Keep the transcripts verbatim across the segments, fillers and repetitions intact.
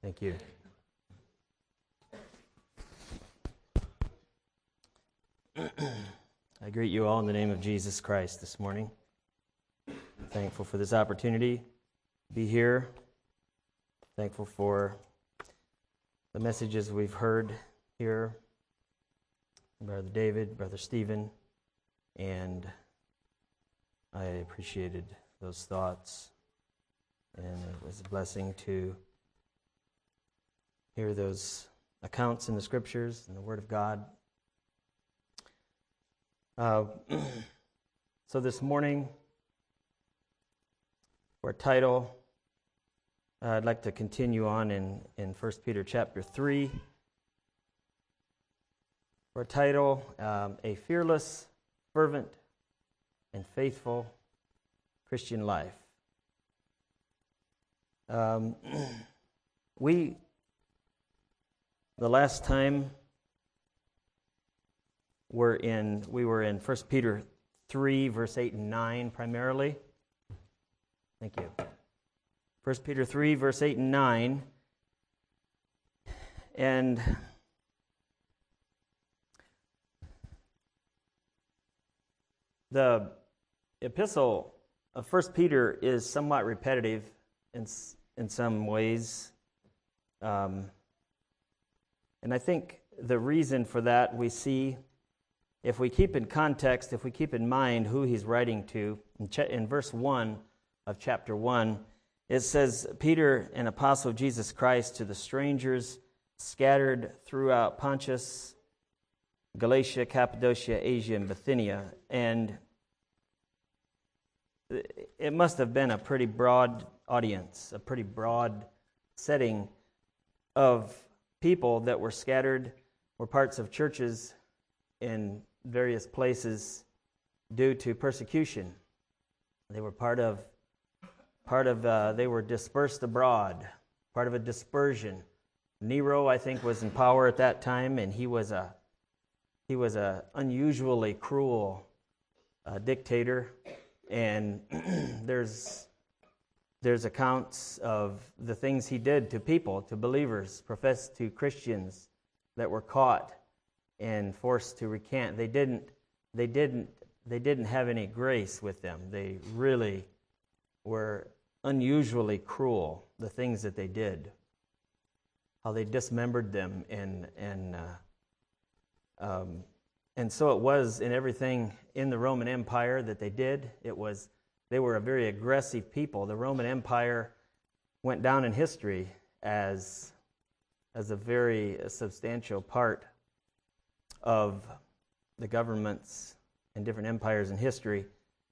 Thank you. I greet you all in the name of Jesus Christ this morning. I'm thankful for this opportunity to be here. Thankful for the messages we've heard here. Brother David, Brother Stephen, and I appreciated those thoughts. And it was a blessing to hear those accounts in the Scriptures and the Word of God. Uh, so this morning, for a title, uh, I'd like to continue on in, in First Peter chapter three. For a title, um, A Fearless, Fervent, and Faithful Christian Life. Um, we, the last time we're in, we were in First Peter three, verse eight and nine primarily. Thank you. First Peter three, verse eight and nine. And the epistle of First Peter is somewhat repetitive in in some ways. Um, and I think the reason for that we see, if we keep in context, if we keep in mind who he's writing to, in, ch- in verse one of chapter one, it says, Peter, an apostle of Jesus Christ, to the strangers scattered throughout Pontus, Galatia, Cappadocia, Asia, and Bithynia. And it must have been a pretty broad audience, a pretty broad setting of people that were scattered, were parts of churches in various places due to persecution. They were part of, part of. Uh, they were dispersed abroad, part of a dispersion. Nero, I think, was in power at that time, and he was a, he was a unusually cruel uh, dictator. And there's there's accounts of the things he did to people, to believers, professed to Christians that were caught and forced to recant. They didn't they didn't they didn't have any grace with them. They really were unusually cruel, the things that they did. How they dismembered them and and uh, um, and so it was in everything in the Roman Empire that they did. It was they were a very aggressive people. The Roman Empire went down in history as as a very substantial part of the governments and different empires in history.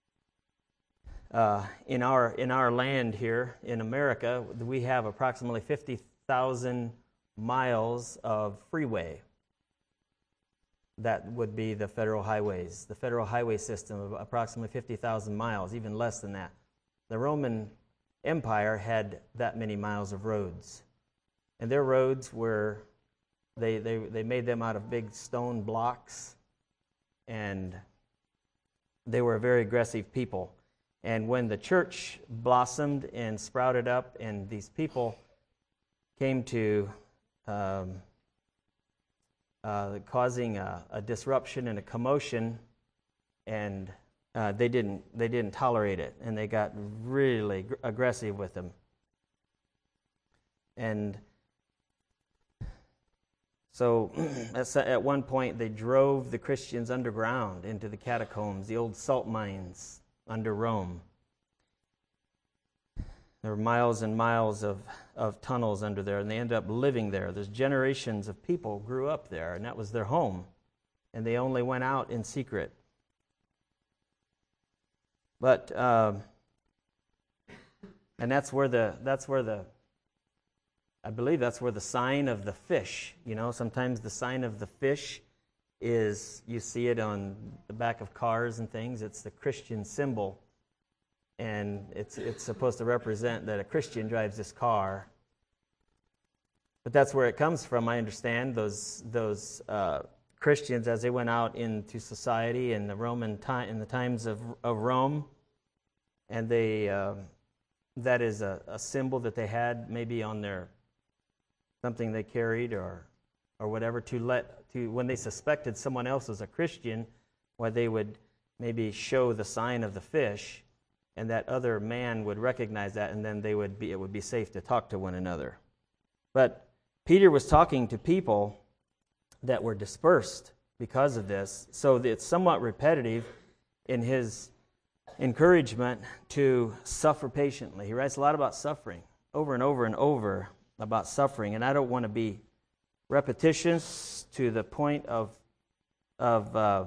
Uh, in our in our land here in America, we have approximately fifty thousand miles of freeway. That would be the federal highways, the federal highway system of approximately fifty thousand miles, even less than that. The Roman Empire had that many miles of roads. And their roads were, they, they, they made them out of big stone blocks, and they were a very aggressive people. And when the church blossomed and sprouted up, and these people came to um, Uh, causing a, a disruption and a commotion, and uh, they didn't they didn't tolerate it, and they got really gr- aggressive with them. And so at, at one point they drove the Christians underground into the catacombs, the old salt mines under Rome. There were miles and miles of, of tunnels under there, and they ended up living there. There's generations of people grew up there, and that was their home. And they only went out in secret. But um, and that's where the that's where the I believe that's where the sign of the fish. You know, sometimes the sign of the fish is, you see it on the back of cars and things. It's the Christian symbol. And it's it's supposed to represent that a Christian drives this car. But that's where it comes from, I understand. Those those uh, Christians, as they went out into society in the Roman time, in the times of of Rome, and they uh, that is a, a symbol that they had maybe on their something they carried or or whatever, to let to when they suspected someone else was a Christian, why they would maybe show the sign of the fish, and that other man would recognize that, and then they would be it would be safe to talk to one another. But Peter was talking to people that were dispersed because of this, so that it's somewhat repetitive in his encouragement to suffer patiently. He writes a lot about suffering, over and over and over about suffering, and I don't want to be repetitious to the point of of uh,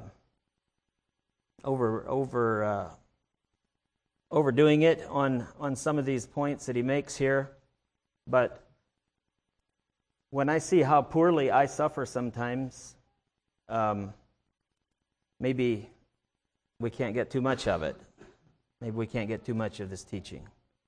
over over uh, overdoing it on on some of these points that he makes here, but when I see how poorly I suffer sometimes, um, maybe we can't get too much of it. Maybe we can't get too much of this teaching.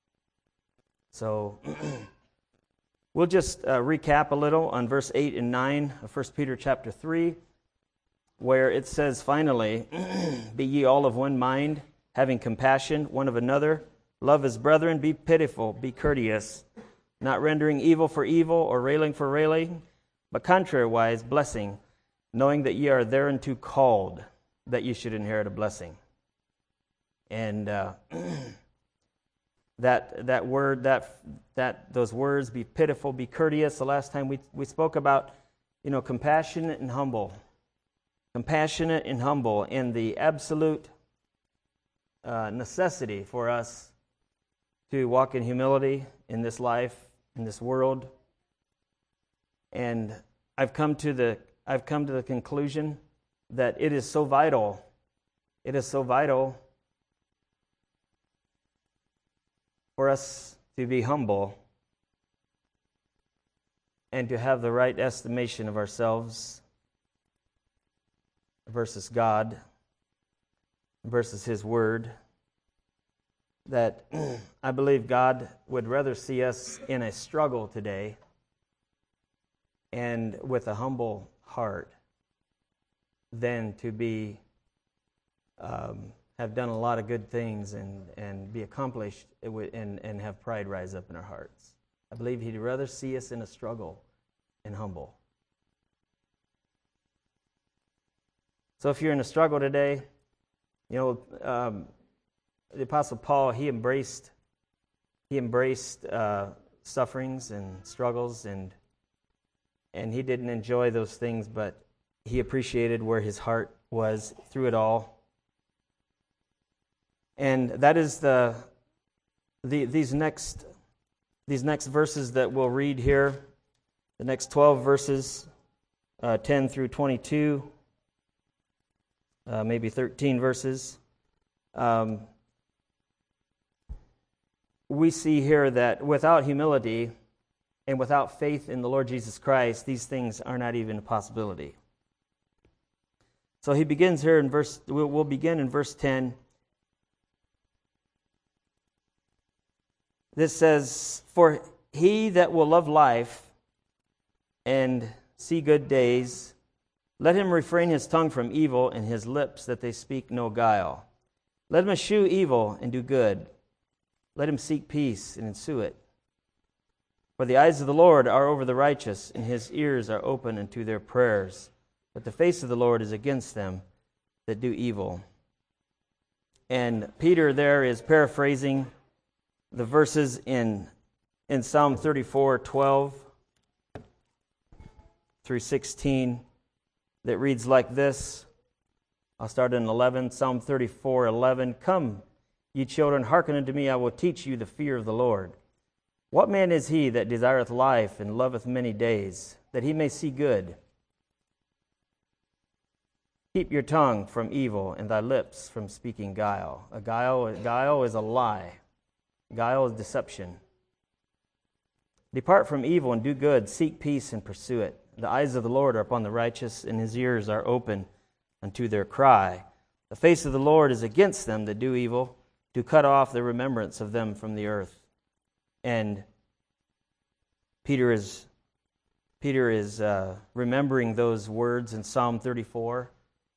So we'll just uh, recap a little on verse eight and nine of First Peter chapter three, where it says, "Finally, be ye all of one mind, having compassion one of another, love as brethren, be pitiful, be courteous, not rendering evil for evil or railing for railing, but contrariwise blessing, knowing that ye are thereunto called, that ye should inherit a blessing." And uh, that that word, that that those words, be pitiful, be courteous. The last time we we spoke about, you know, compassionate and humble, compassionate and humble, and the absolute uh, necessity for us to walk in humility in this life, in this world. And I've come to the I've come to the conclusion that it is so vital. It is so vital for us to be humble and to have the right estimation of ourselves versus God, versus His Word, that I believe God would rather see us in a struggle today and with a humble heart than to be um, have done a lot of good things and, and be accomplished and, and have pride rise up in our hearts. I believe He'd rather see us in a struggle and humble. So if you're in a struggle today, you know, um, the Apostle Paul, he embraced he embraced uh, sufferings and struggles, and and he didn't enjoy those things, but he appreciated where his heart was through it all. And that is the, the these next these next verses that we'll read here, the next twelve verses, uh, ten through twenty-two, uh, maybe thirteen verses. Um, we see here that without humility and without faith in the Lord Jesus Christ, these things are not even a possibility. So he begins here in verse. We'll, we'll begin in verse ten. This says, "For he that will love life and see good days, let him refrain his tongue from evil and his lips that they speak no guile. Let him eschew evil and do good. Let him seek peace and ensue it. For the eyes of the Lord are over the righteous, and his ears are open unto their prayers. But the face of the Lord is against them that do evil." And Peter there is paraphrasing the verses in in Psalm thirty-four, twelve through sixteen that reads like this. I'll start in eleven. Psalm thirty-four, eleven. "Come, ye children, hearken unto me, I will teach you the fear of the Lord. What man is he that desireth life and loveth many days, that he may see good? Keep your tongue from evil and thy lips from speaking guile." A guile, guile is a lie. Guile is deception. "Depart from evil and do good, seek peace and pursue it. The eyes of the Lord are upon the righteous, and his ears are open unto their cry. The face of the Lord is against them that do evil, to cut off the remembrance of them from the earth." And Peter is Peter is uh, remembering those words in Psalm thirty-four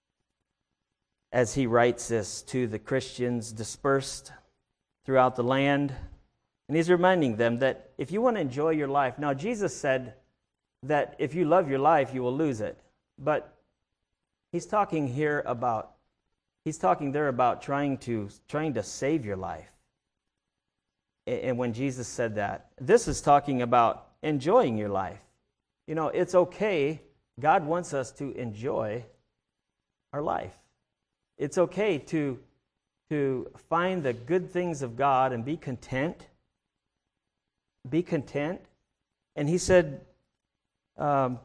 as he writes this to the Christians dispersed throughout the land. And he's reminding them that if you want to enjoy your life, now Jesus said that if you love your life, you will lose it. But he's talking here about, he's talking there about trying to trying to save your life. And when Jesus said that, this is talking about enjoying your life. You know, it's okay. God wants us to enjoy our life. It's okay to, to find the good things of God and be content. Be content. And he said, um,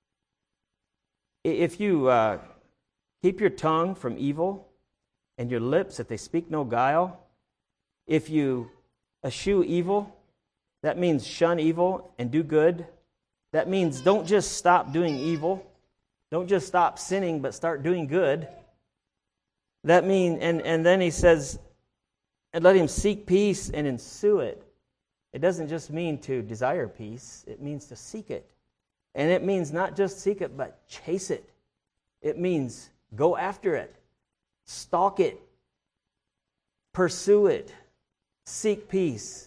if you uh, keep your tongue from evil and your lips that they speak no guile, if you eschew evil, that means shun evil and do good. That means don't just stop doing evil. Don't just stop sinning, but start doing good. That means, and, and then he says, and let him seek peace and ensue it. It doesn't just mean to desire peace. It means to seek it. And it means not just seek it, but chase it. It means go after it. Stalk it. Pursue it. Seek peace.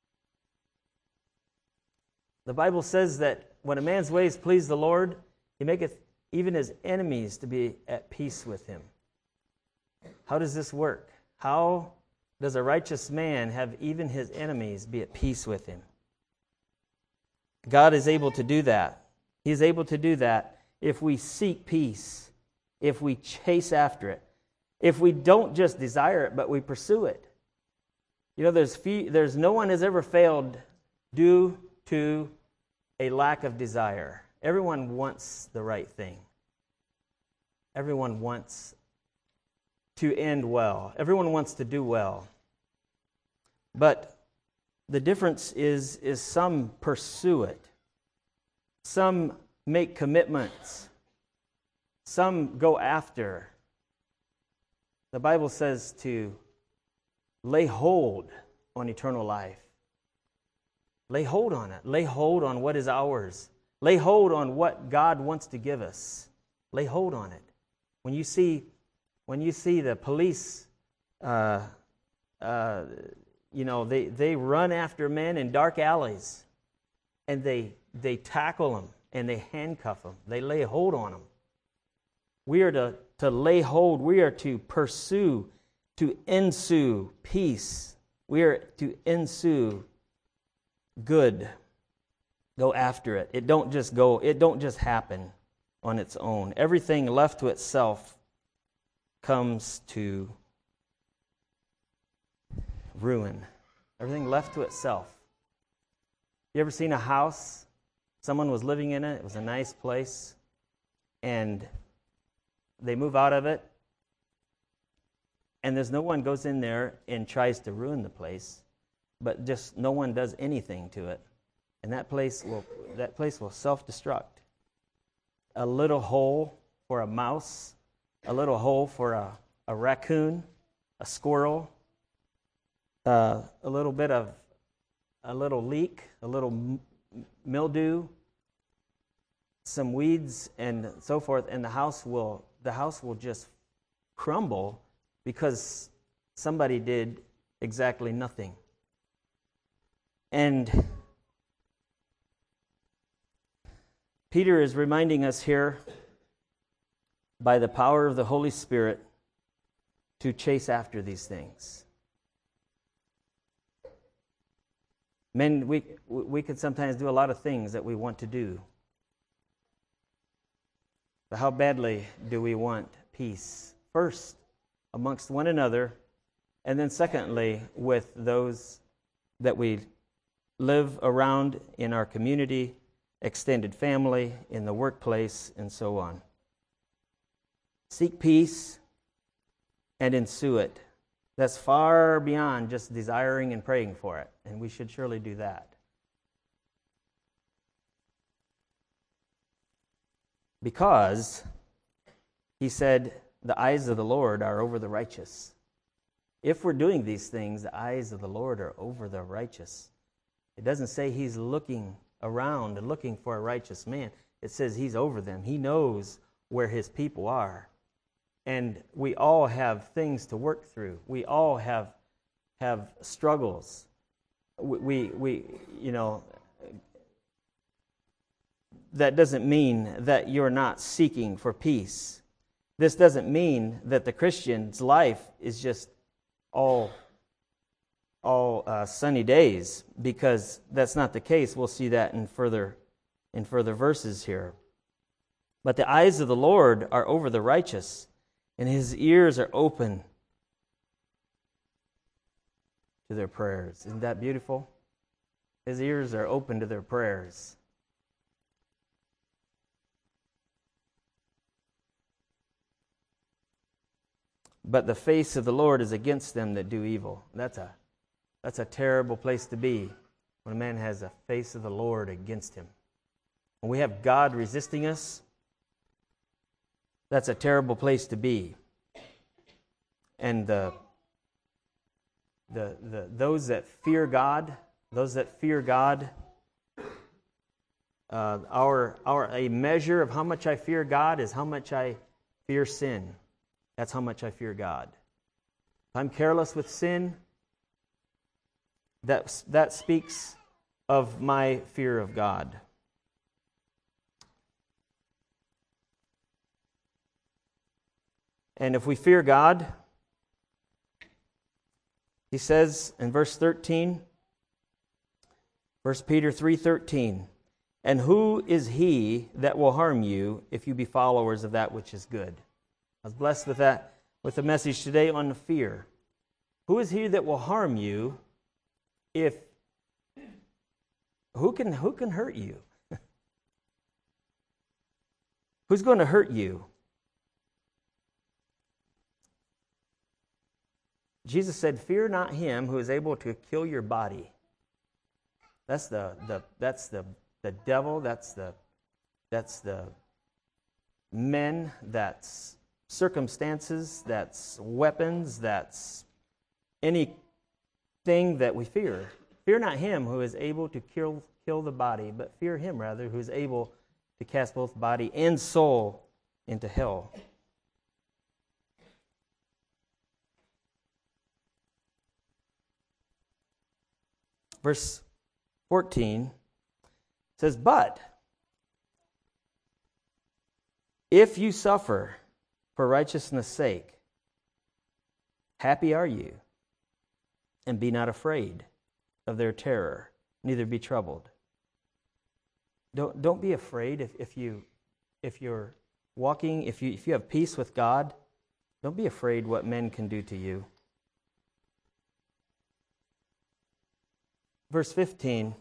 The Bible says that when a man's ways please the Lord, he maketh even his enemies to be at peace with him. How does this work? How does a righteous man have even his enemies be at peace with him? God is able to do that. He is able to do that if we seek peace, if we chase after it, if we don't just desire it, but we pursue it. You know, there's few, there's no one has ever failed due to a lack of desire. Everyone wants the right thing. Everyone wants to end well. Everyone wants to do well. But the difference is, is some pursue it. Some make commitments. Some go after. The Bible says to lay hold on eternal life. Lay hold on it. Lay hold on what is ours. Lay hold on what God wants to give us. Lay hold on it. When you see, when you see the police, uh, uh, you know, they, they run after men in dark alleys, and they they tackle them and they handcuff them. They lay hold on them. We are to, to lay hold. We are to pursue, to ensue peace. We are to ensue good. Go after it. It don't just go, it don't just happen on its own. Everything left to itself comes to ruin. Everything left to itself. You ever seen a house? Someone was living in it. It was a nice place. And they move out of it. And there's no one goes in there and tries to ruin the place. But just no one does anything to it. And that place will that place will self-destruct. A little hole for a mouse, a little hole for a, a raccoon, a squirrel, uh, a little bit of a little leak, a little m- mildew, some weeds, and so forth, and the house will the house will just crumble because somebody did exactly nothing. And Peter is reminding us here, by the power of the Holy Spirit, to chase after these things. Men, we we can sometimes do a lot of things that we want to do. But how badly do we want peace? First, amongst one another, and then secondly, with those that we live around in our community, extended family, in the workplace, and so on. Seek peace and ensue it. That's far beyond just desiring and praying for it, and we should surely do that. Because he said, the eyes of the Lord are over the righteous. If we're doing these things, the eyes of the Lord are over the righteous. It doesn't say he's looking around and looking for a righteous man. It says he's over them. He knows where his people are. And we all have things to work through. We all have have struggles. We, we, we you know, that doesn't mean that you're not seeking for peace. This doesn't mean that the Christian's life is just all, all uh, sunny days, because that's not the case. We'll see that in further, in further verses here. But the eyes of the Lord are over the righteous, and His ears are open to their prayers. Isn't that beautiful? His ears are open to their prayers. But the face of the Lord is against them that do evil. That's a, that's a terrible place to be, when a man has the face of the Lord against him. When we have God resisting us, that's a terrible place to be. And the, the, the those that fear God, those that fear God, uh, our, our a measure of how much I fear God is how much I fear sin. That's how much I fear God. If I'm careless with sin, that, that speaks of my fear of God. And if we fear God, he says in verse thirteen, First Peter three thirteen, and who is he that will harm you if you be followers of that which is good? I was blessed with that, with the message today on fear. Who is he that will harm you if, who can, who can hurt you? Who's going to hurt you? Jesus said, fear not him who is able to kill your body. That's the, the that's the, the devil, that's the that's the men, that's circumstances, that's weapons, that's anything that we fear. Fear not him who is able to kill kill the body, but fear him rather who is able to cast both body and soul into hell. Verse fourteen says, but if you suffer for righteousness' sake, happy are you, and be not afraid of their terror, neither be troubled. Don't, don't be afraid if, if you if you're walking, if you if you have peace with God, don't be afraid what men can do to you. Verse fifteen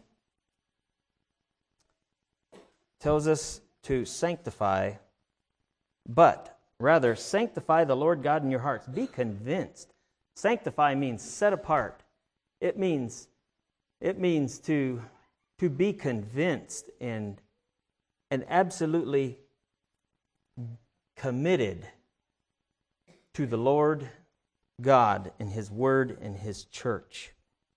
tells us to sanctify, but rather sanctify the Lord God in your hearts. Be convinced. Sanctify means set apart. It means it means to to be convinced and and absolutely committed to the Lord God and His Word and His church.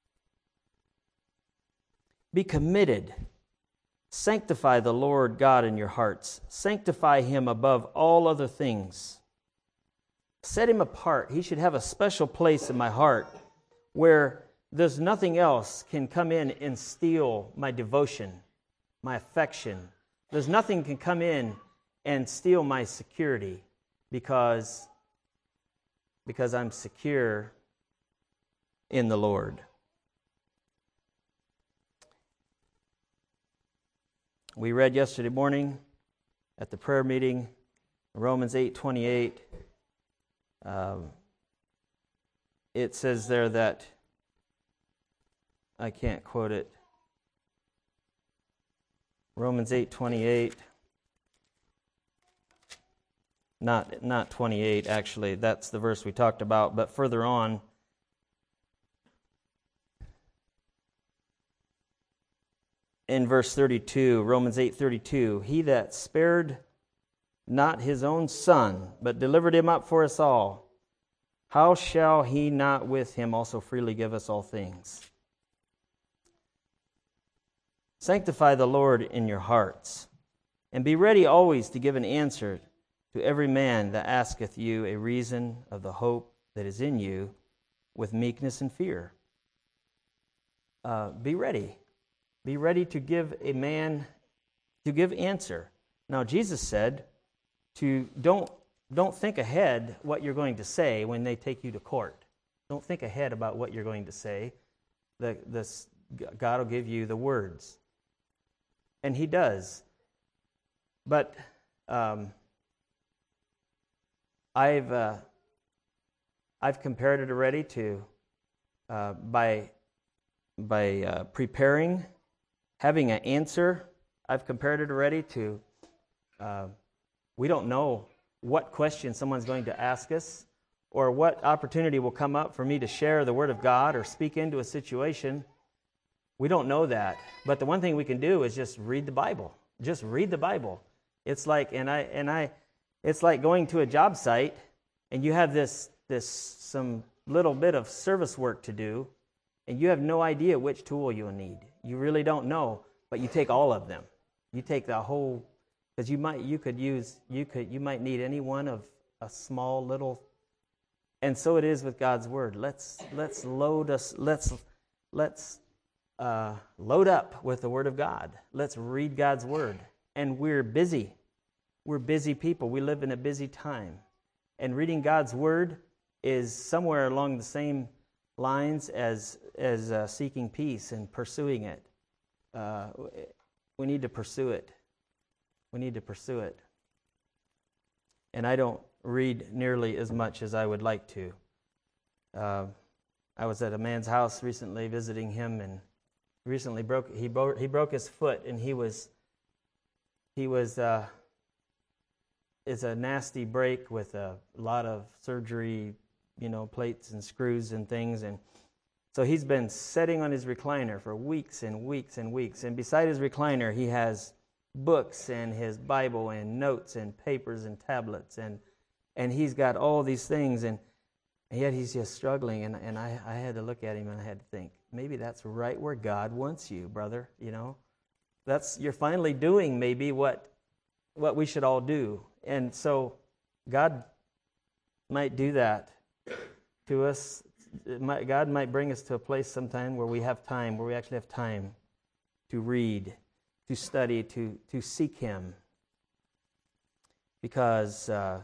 Be committed. Sanctify the Lord God in your hearts. Sanctify Him above all other things. Set Him apart. He should have a special place in my heart where there's nothing else can come in and steal my devotion, my affection. There's nothing can come in and steal my security because, because I'm secure in the Lord. We read yesterday morning at the prayer meeting, Romans eight twenty-eight. Um, it says there that, I can't quote it, Romans eight twenty-eight, not, not twenty-eight actually, that's the verse we talked about, but further on, in verse thirty-two, Romans eight thirty-two, he that spared not his own son, but delivered him up for us all, how shall he not with him also freely give us all things? Sanctify the Lord in your hearts, and be ready always to give an answer to every man that asketh you a reason of the hope that is in you with meekness and fear. Uh, be ready. Be ready to give a man to give answer. Now, Jesus said to don't don't think ahead what you're going to say when they take you to court. Don't think ahead about what you're going to say. The, this, God will give you the words. And he does. But um, I've uh, I've compared it already to uh, by by uh, preparing, having an answer. I've compared it already to uh, we don't know what question someone's going to ask us, or what opportunity will come up for me to share the Word of God or speak into a situation. We don't know that. But the one thing we can do is just read the Bible. Just read the Bible. It's like, and I, and I, it's like going to a job site, and you have this, this some little bit of service work to do, and you have no idea which tool you'll need. You really don't know, but you take all of them. You take the whole, because you might, you could use, you could, you might need any one of a small little. And so it is with God's Word. Let's let's load us. Let's let's uh, load up with the Word of God. Let's read God's Word. And we're busy. We're busy people. We live in a busy time. And reading God's Word is somewhere along the same lines as as uh, seeking peace and pursuing it. Uh, we need to pursue it. We need to pursue it. And I don't read nearly as much as I would like to. Uh, I was at a man's house recently visiting him, and recently broke he broke he broke his foot, and he was he was uh, it's a nasty break with a lot of surgery, you know, plates and screws and things, and so he's been sitting on his recliner for weeks and weeks and weeks, and beside his recliner he has books and his Bible and notes and papers and tablets, and and he's got all these things, and, and yet he's just struggling, and, and I, I had to look at him and I had to think, maybe that's right where God wants you, brother, you know. That's, you're finally doing maybe what what we should all do. And so God might do that to us. It might, God might bring us to a place sometime where we have time, where we actually have time to read, to study, to, to seek Him. Because uh,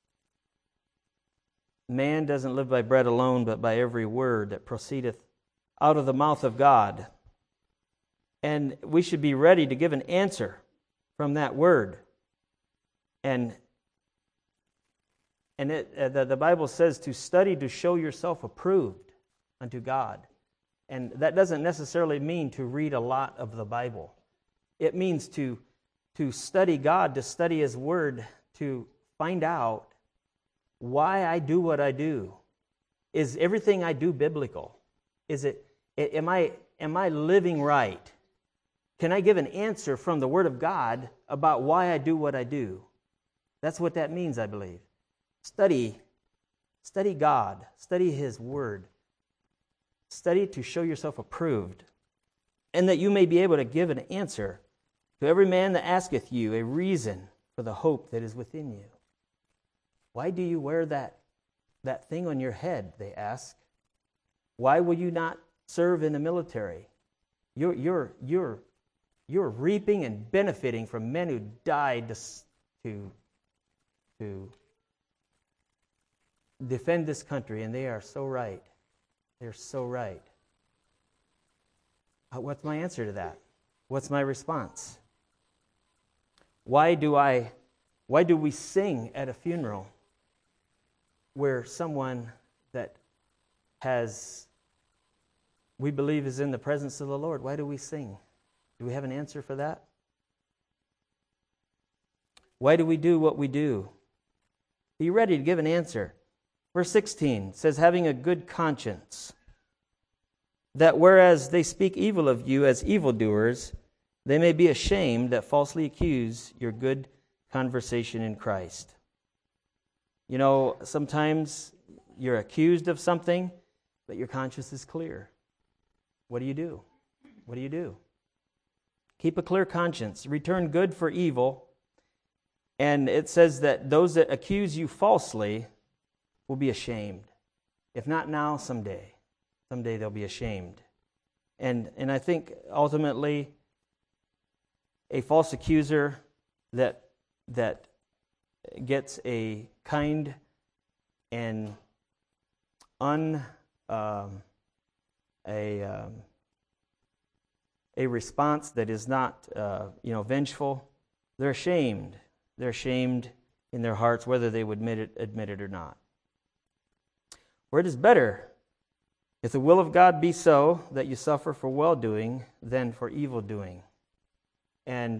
man doesn't live by bread alone, but by every word that proceedeth out of the mouth of God. And we should be ready to give an answer from that word. And and it, uh, the, the Bible says to study to show yourself approved unto God. And that doesn't necessarily mean to read a lot of the Bible. It means to, to study God, to study His Word, to find out why I do what I do. Is everything I do biblical? Is it, am I, am I living right? Can I give an answer from the Word of God about why I do what I do? That's what that means, I believe. Study, study God, study His Word. Study to show yourself approved, and that you may be able to give an answer to every man that asketh you a reason for the hope that is within you. Why do you wear that, that thing on your head, they ask. Why will you not serve in the military? You're, you're, you're, you're reaping and benefiting from men who died to, to, to defend this country, and they are so right. They're so right. What's my answer to that? What's my response? Why do I, why do we sing at a funeral where someone that has, we believe is in the presence of the Lord? Why do we sing? Do we have an answer for that? Why do we do what we do? Be ready to give an answer. Verse sixteen says, having a good conscience, that whereas they speak evil of you as evildoers, they may be ashamed that falsely accuse your good conversation in Christ. You know, sometimes you're accused of something, but your conscience is clear. What do you do? What do you do? Keep a clear conscience. Return good for evil. And it says that those that accuse you falsely will be ashamed. If not now, someday. Someday they'll be ashamed. And and I think ultimately a false accuser that that gets a kind and un um, a um, a response that is not uh, you know vengeful, they're ashamed. They're ashamed in their hearts, whether they would admit it, admit it or not. For it is better, if the will of God be so, that you suffer for well-doing than for evil-doing. And,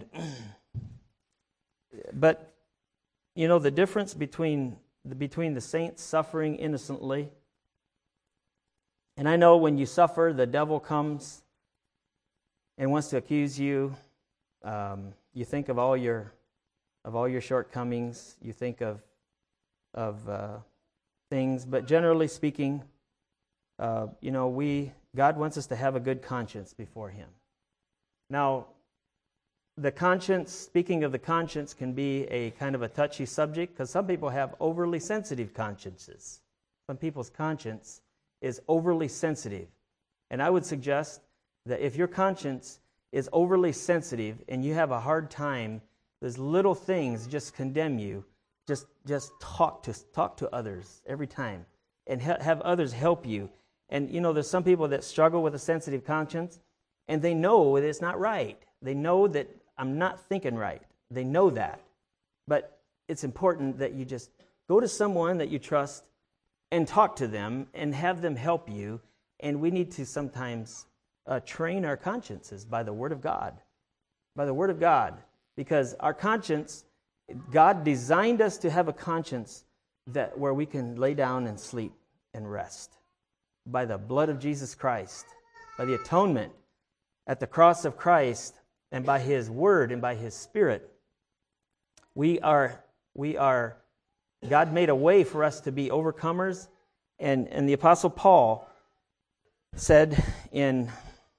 but, you know, the difference between the, between the saints suffering innocently, and I know when you suffer, the devil comes and wants to accuse you. Um, you think of all your of all your shortcomings. You think of of uh, things, but generally speaking, uh, you know, we God wants us to have a good conscience before Him. Now, the conscience, speaking of the conscience, can be a kind of a touchy subject because some people have overly sensitive consciences. Some people's conscience is overly sensitive, and I would suggest that if your conscience is overly sensitive and you have a hard time, those little things just condemn you. Just just talk to talk to others every time, and ha- have others help you. And you know, there's some people that struggle with a sensitive conscience, and they know that it's not right. They know that I'm not thinking right. They know that, but it's important that you just go to someone that you trust and talk to them and have them help you. And we need to sometimes uh, train our consciences by the Word of God, by the Word of God, because our conscience. God designed us to have a conscience that where we can lay down and sleep and rest. By the blood of Jesus Christ, by the atonement at the cross of Christ, and by His Word and by His Spirit, we are we are God made a way for us to be overcomers. And, and the Apostle Paul said in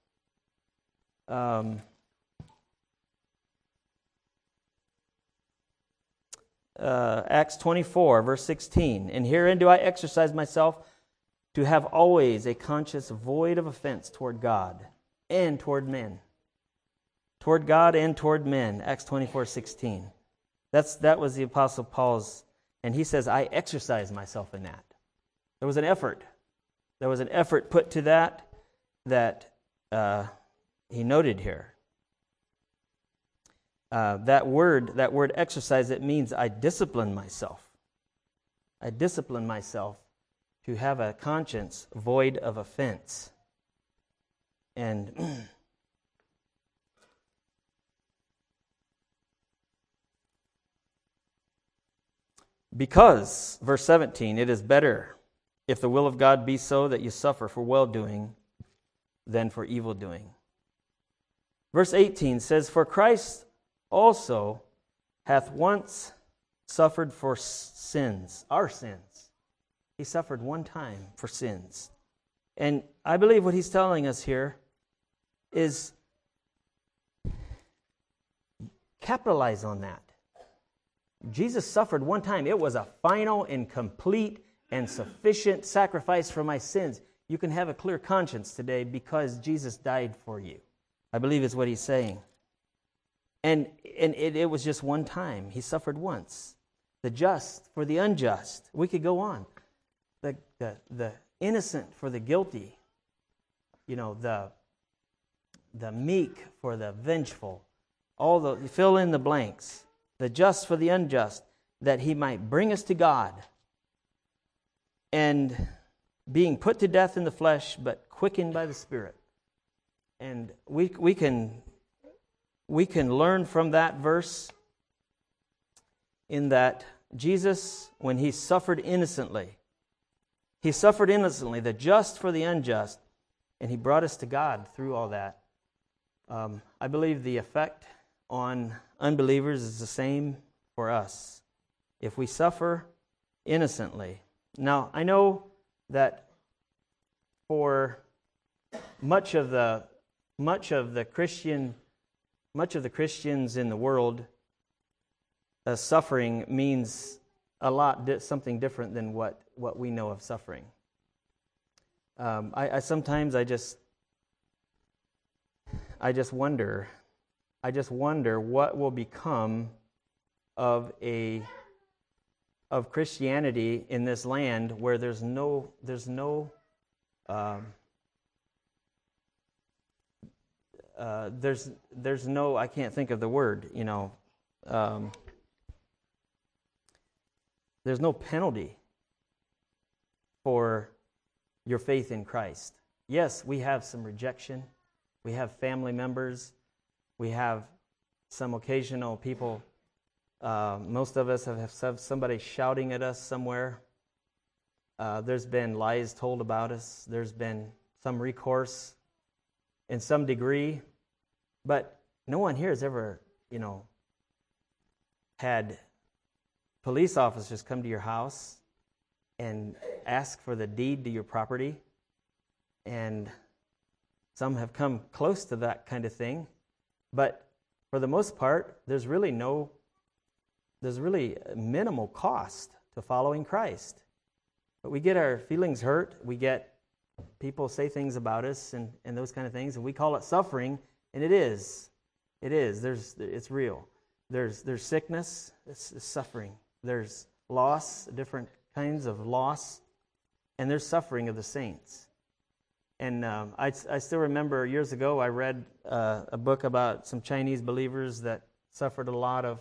um, Uh, Acts twenty-four, verse sixteen, and herein do I exercise myself to have always a conscience void of offense toward God and toward men. Toward God and toward men, Acts twenty-four, sixteen. That's, that was the Apostle Paul's, and he says, I exercise myself in that. There was an effort. There was an effort put to that that uh, he noted here. Uh, that word, that word exercise, it means I discipline myself. I discipline myself to have a conscience void of offense. And because, verse seventeen, it is better if the will of God be so that you suffer for well-doing than for evil-doing. Verse eighteen says, for Christ also hath once suffered for sins, our sins. He suffered one time for sins. And I believe what he's telling us here is capitalize on that. Jesus suffered one time. It was a final and complete and sufficient sacrifice for my sins. You can have a clear conscience today because Jesus died for you. I believe is what he's saying. And and it, it was just one time. He suffered once. The just for the unjust. We could go on. The the, the innocent for the guilty. You know, the the meek for the vengeful. All the fill in the blanks. The just for the unjust, that he might bring us to God. And being put to death in the flesh, but quickened by the Spirit. And we we can we can learn from that verse in that Jesus, when he suffered innocently, he suffered innocently, the just for the unjust, and he brought us to God through all that. Um, I believe the effect on unbelievers is the same for us. If we suffer innocently. Now, I know that for much of the much of the Christian much of the Christians in the world, uh, suffering means a lot di- something different than what, what we know of suffering. Um, I, I sometimes I just I just wonder I just wonder what will become of a of Christianity in this land where there's no there's no um, uh, there's there's no I can't think of the word you know um, there's no penalty for your faith in Christ. Yes, we have some rejection. We have family members. We have some occasional people. Uh, most of us have, have somebody shouting at us somewhere. Uh, there's been lies told about us. There's been some recourse in some degree. But no one here has ever, you know, had police officers come to your house and ask for the deed to your property. And some have come close to that kind of thing. But for the most part, there's really no, there's really minimal cost to following Christ. But we get our feelings hurt. We get people say things about us and, and those kind of things, and we call it suffering, and it is. It is. There's, it's real. There's, there's sickness. It's, it's suffering. There's loss, different kinds of loss, and there's suffering of the saints. And um, I, I still remember years ago I read uh, a book about some Chinese believers that suffered a lot of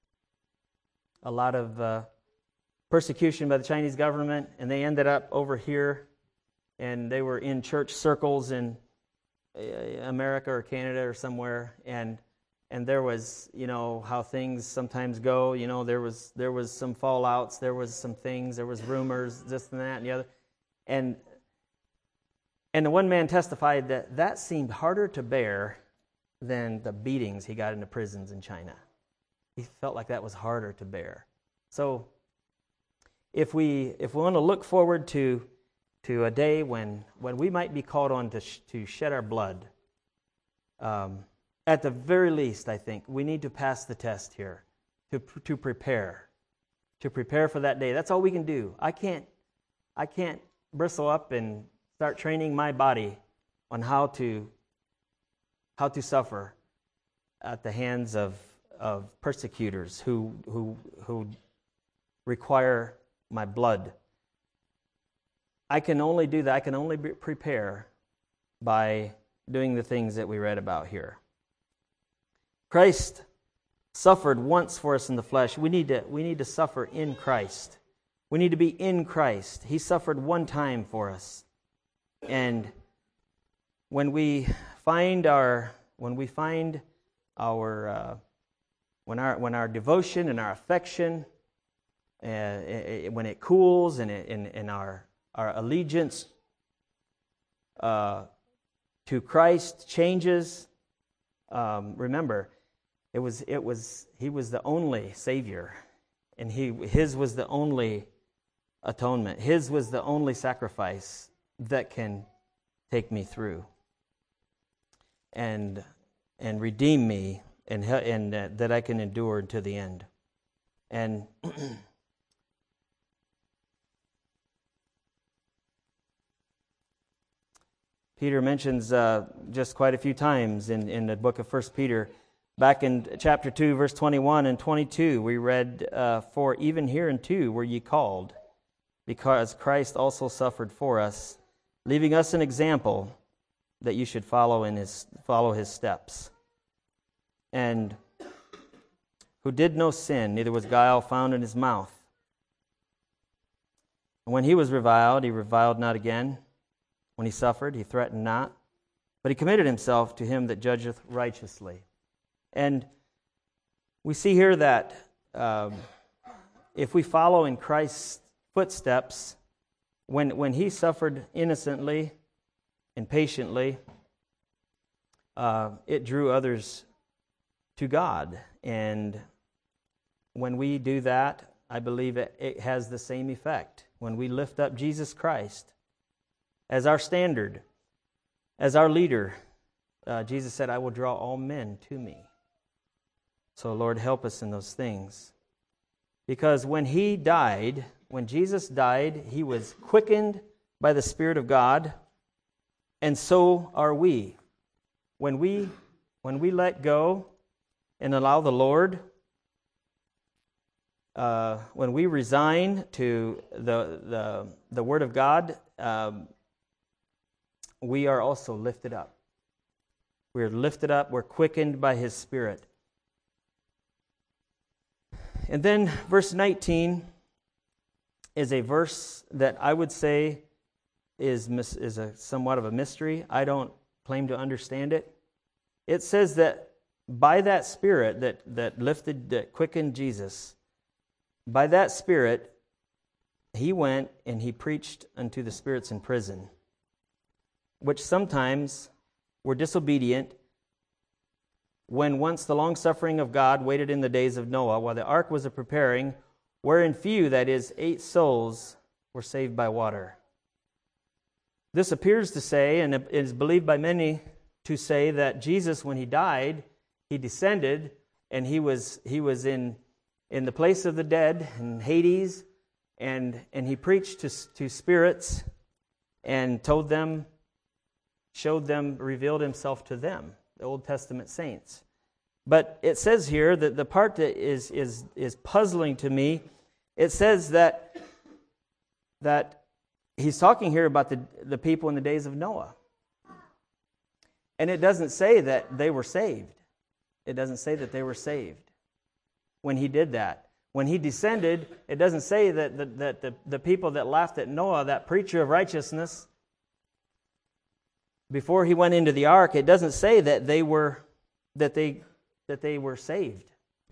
a lot of uh, persecution by the Chinese government, and they ended up over here, and they were in church circles in America or Canada or somewhere, and and there was, you know, how things sometimes go. You know, there was there was some fallouts, there was some things, there was rumors, this and that and the other, and. And the one man testified that that seemed harder to bear than the beatings he got in the prisons in China. He felt like that was harder to bear. So if we if we want to look forward to to a day when when we might be called on to sh- to shed our blood, um, at the very least, I think we need to pass the test here to to prepare to prepare for that day. That's all we can do. I can't I can't bristle up and start training my body on how to how to suffer at the hands of of persecutors who who who require my blood. I can only do that. I can only be, prepare by doing the things that we read about here. Christ suffered once for us in the flesh. We need to we need to suffer in Christ. We need to be in Christ. He suffered one time for us. And when we find our, when we find our, uh, when our, when our devotion and our affection, uh, it, when it cools and it, and, and our our allegiance uh, to Christ changes, um, remember, it was it was He was the only Savior, and He His was the only atonement. His was the only sacrifice that can take me through and and redeem me and and uh, that I can endure to the end. And Peter mentions uh, just quite a few times in, in the book of First Peter. Back in chapter two, verse twenty-one and twenty-two, we read, uh, "For even hereunto were ye called, because Christ also suffered for us, leaving us an example that you should follow in his follow his steps. And who did no sin, neither was guile found in his mouth. And when he was reviled, he reviled not again. When he suffered, he threatened not, but he committed himself to him that judgeth righteously." And we see here that um, if we follow in Christ's footsteps, when when he suffered innocently and patiently, uh, it drew others to God. And when we do that, I believe it, it has the same effect. When we lift up Jesus Christ as our standard, as our leader, uh, Jesus said, "I will draw all men to me." So, Lord, help us in those things. Because when he died, when Jesus died, he was quickened by the Spirit of God, and so are we. When we when we let go and allow the Lord, uh, when we resign to the the, the Word of God, um, we are also lifted up. We're lifted up, we're quickened by His Spirit. And then verse nineteen is a verse that I would say is is a somewhat of a mystery. I don't claim to understand it. It says that by that Spirit that, that lifted, that quickened Jesus, by that Spirit, He went and He preached unto the spirits in prison, which sometimes were disobedient, when once the long-suffering of God waited in the days of Noah, while the ark was a-preparing, wherein few, that is, eight souls, were saved by water. This appears to say, and it is believed by many to say, that Jesus, when He died, He descended, and He was He was in in the place of the dead, in Hades, and and He preached to to spirits, and told them, showed them, revealed Himself to them, the Old Testament saints. But it says here that the part that is is is puzzling to me, it says that that He's talking here about the, the people in the days of Noah. And it doesn't say that they were saved. It doesn't say that they were saved when He did that. When He descended, it doesn't say that, that, that the, the people that laughed at Noah, that preacher of righteousness, before he went into the ark, it doesn't say that they were that they that they were saved.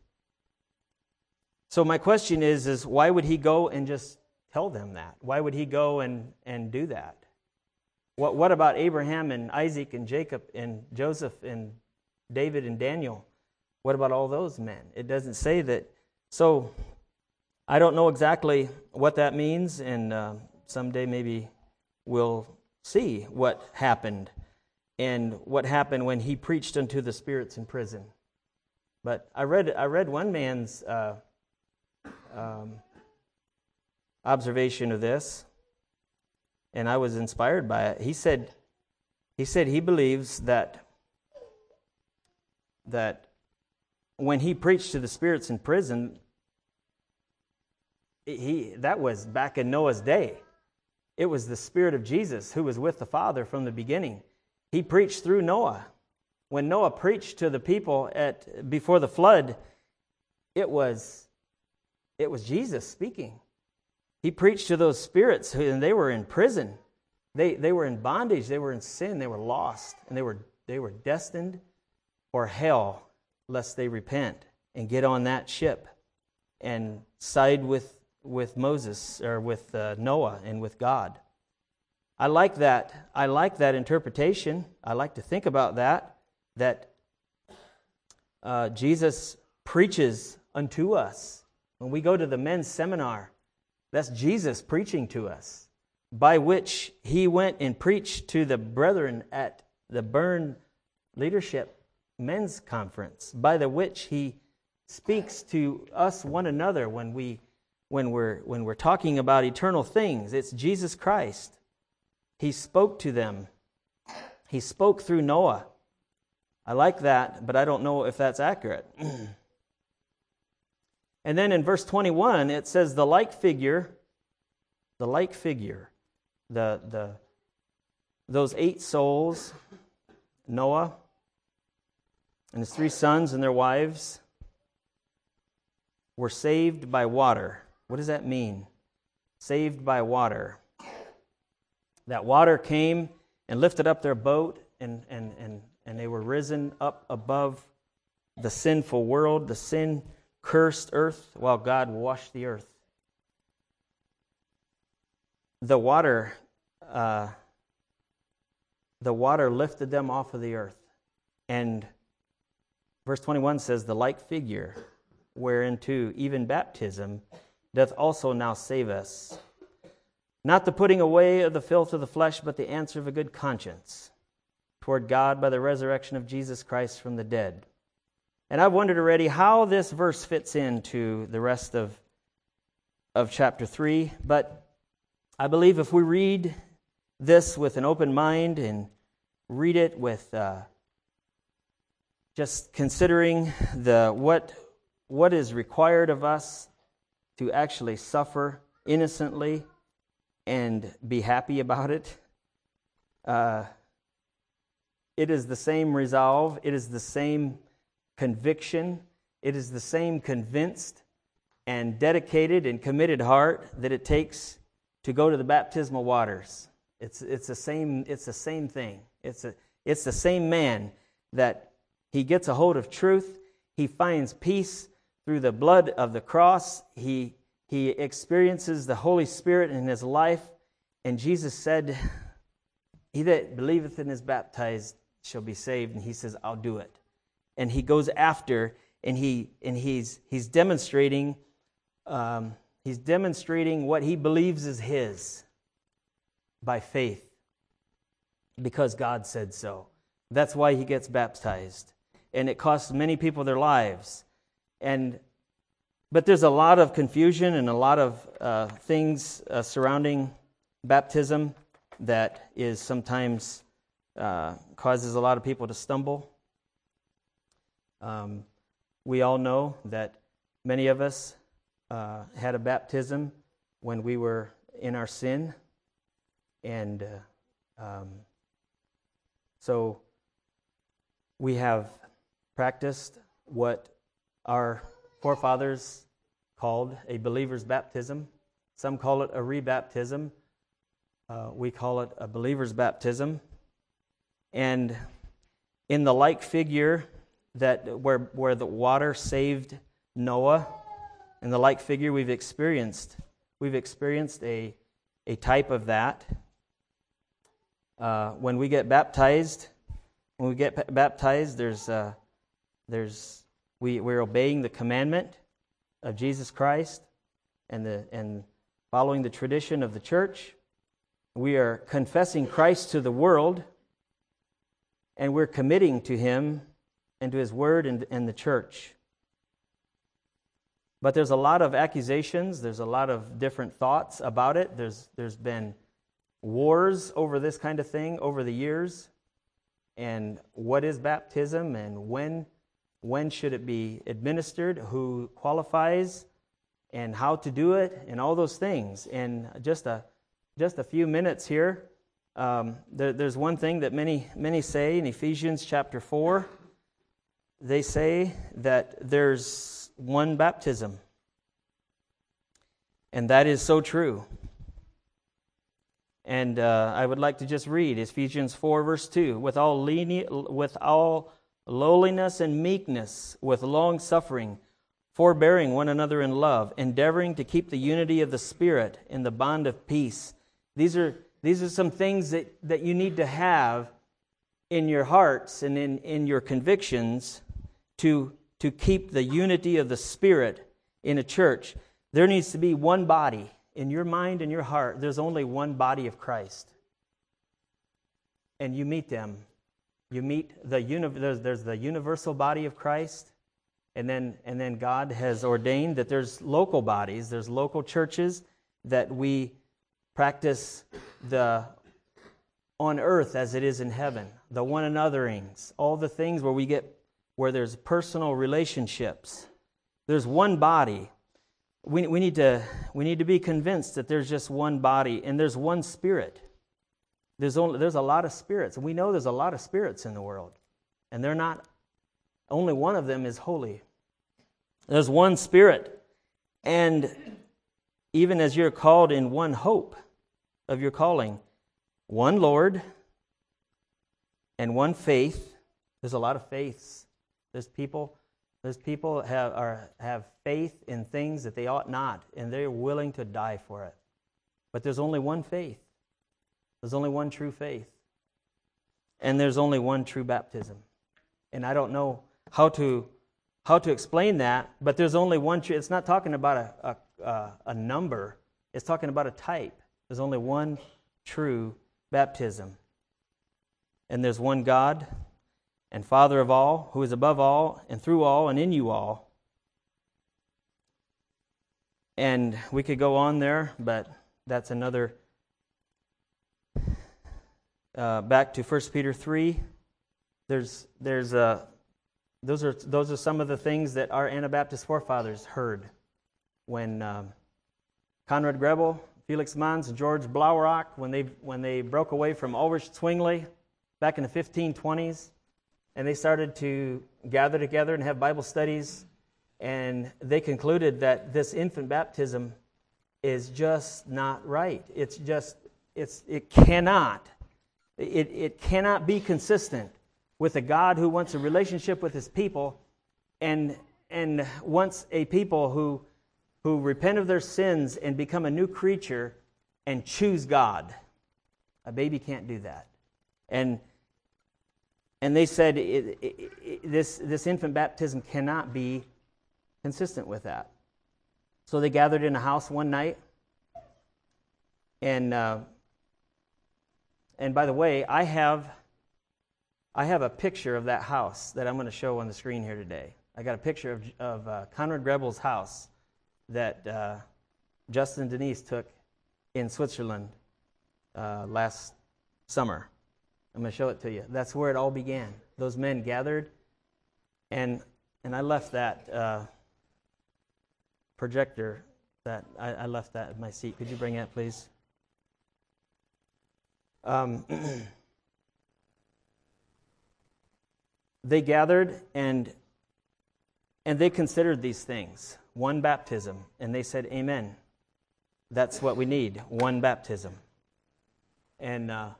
So my question is, is why would He go and just tell them that? Why would He go and, and do that? What what about Abraham and Isaac and Jacob and Joseph and David and Daniel? What about all those men? It doesn't say that. So I don't know exactly what that means, and uh, someday maybe we'll see what happened and what happened when He preached unto the spirits in prison. But I read I read one man's uh, um, observation of this, and I was inspired by it. He said he said he believes that that when He preached to the spirits in prison, he that was back in Noah's day. It was the Spirit of Jesus who was with the Father from the beginning. He preached through Noah. When Noah preached to the people at before the flood, it was it was Jesus speaking. He preached to those spirits, and they were in prison. They they were in bondage. They were in sin. They were lost, and they were they were destined for hell, lest they repent and get on that ship and side with with Moses or with uh, Noah and with God. I like that. I like that interpretation. I like to think about that. That uh, Jesus preaches unto us. When we go to the men's seminar, that's Jesus preaching to us, by which He went and preached to the brethren at the Burn Leadership Men's Conference, by the which He speaks to us one another when we when we're when we're talking about eternal things. It's Jesus Christ. He spoke to them. He spoke through Noah. I like that, but I don't know if that's accurate. And then in verse twenty-one, it says the like figure, the like figure, the the those eight souls, Noah and his three sons and their wives, were saved by water. What does that mean? Saved by water. That water came and lifted up their boat, and and and, and they were risen up above the sinful world, the sin-cursed earth, while God washed the earth. The water, uh, the water lifted them off of the earth. And verse twenty-one says, the like figure, whereinto even baptism doth also now save us. Not the putting away of the filth of the flesh, but the answer of a good conscience toward God by the resurrection of Jesus Christ from the dead. And I've wondered already how this verse fits into the rest of, of chapter three, but I believe if we read this with an open mind and read it with uh, just considering the what what is required of us to actually suffer innocently and be happy about it. Uh, it is the same resolve. It is the same conviction. It is the same convinced and dedicated and committed heart that it takes to go to the baptismal waters. It's it's the same. It's the same thing. It's a it's the same man that he gets a hold of truth. He finds peace through the blood of the cross. He he experiences the Holy Spirit in his life. And Jesus said, "He that believeth and is baptized shall be saved." And he says, "I'll do it." And he goes after, and he and he's he's demonstrating, um, he's demonstrating what he believes is his by faith, because God said so. That's why he gets baptized, and it costs many people their lives. And but there's a lot of confusion and a lot of uh, things uh, surrounding baptism that is sometimes uh, causes a lot of people to stumble. Um, we all know that many of us uh, had a baptism when we were in our sin, and uh, um, so we have practiced what our forefathers called a believer's baptism. Some call it a rebaptism. Uh, we call it a believer's baptism. And in the like figure that where where the water saved Noah, in the like figure we've experienced we've experienced a a type of that. Uh, when we get baptized, when we get p- baptized, there's uh, there's we we're obeying the commandment of Jesus Christ and the and following the tradition of the church. We are confessing Christ to the world, and we're committing to Him and to His Word and, and the church. But there's a lot of accusations. There's a lot of different thoughts about it. There's there's been wars over this kind of thing over the years. And what is baptism, and when when should it be administered? Who qualifies, and how to do it, and all those things. And just a just a few minutes here. Um, there, there's one thing that many many say in Ephesians chapter four. They say that there's one baptism. And that is so true. And uh, I would like to just read Ephesians four, verse two. With all leni- with all lowliness and meekness, with long suffering, forbearing one another in love, endeavoring to keep the unity of the Spirit in the bond of peace. These are these are some things that, that you need to have in your hearts and in, in your convictions to, to keep the unity of the Spirit in a church. There needs to be one body. In your mind and your heart, there's only one body of Christ. And you meet them. You meet the uni- there's, there's the universal body of Christ, and then and then God has ordained that there's local bodies, there's local churches that we practice the on earth as it is in heaven, the one anotherings, all the things where we get where there's personal relationships. There's one body. We we need to we need to be convinced that there's just one body and there's one Spirit. There's only there's a lot of spirits, and we know there's a lot of spirits in the world, and they're not. Only one of them is holy. There's one Spirit, and even as you're called in one hope of your calling, one Lord and one faith. There's a lot of faiths. There's people. There's people have are have faith in things that they ought not, and they're willing to die for it. But there's only one faith. There's only one true faith. And there's only one true baptism. And I don't know how to how to explain that, but there's only one true. It's not talking about a a, a number. It's talking about a type. There's only one true baptism. And there's one God and Father of all, who is above all, and through all, and in you all. And we could go on there, but that's another. Uh, back to First Peter three. There's there's a those are those are some of the things that our Anabaptist forefathers heard when um, Conrad Grebel, Felix Manz, and George Blaurock, when they when they broke away from Ulrich Zwingli back in the fifteen twenties, and they started to gather together and have Bible studies, and they concluded that this infant baptism is just not right. It's just it's it cannot it it cannot be consistent with a God who wants a relationship with His people, and and wants a people who who repent of their sins and become a new creature and choose God. A baby can't do that. And and they said it, it, it, this, this infant baptism cannot be consistent with that. So they gathered in a house one night. And uh, and by the way, I have I have a picture of that house that I'm going to show on the screen here today. I got a picture of, of uh, Conrad Grebel's house that uh, Justin Denise took in Switzerland uh, last summer. I'm going to show it to you. That's where it all began. Those men gathered, and and I left that uh, projector, that I, I left that at my seat. Could you bring that, please? Um, they gathered, and and they considered these things. One baptism, and they said, amen. That's what we need, one baptism. And uh,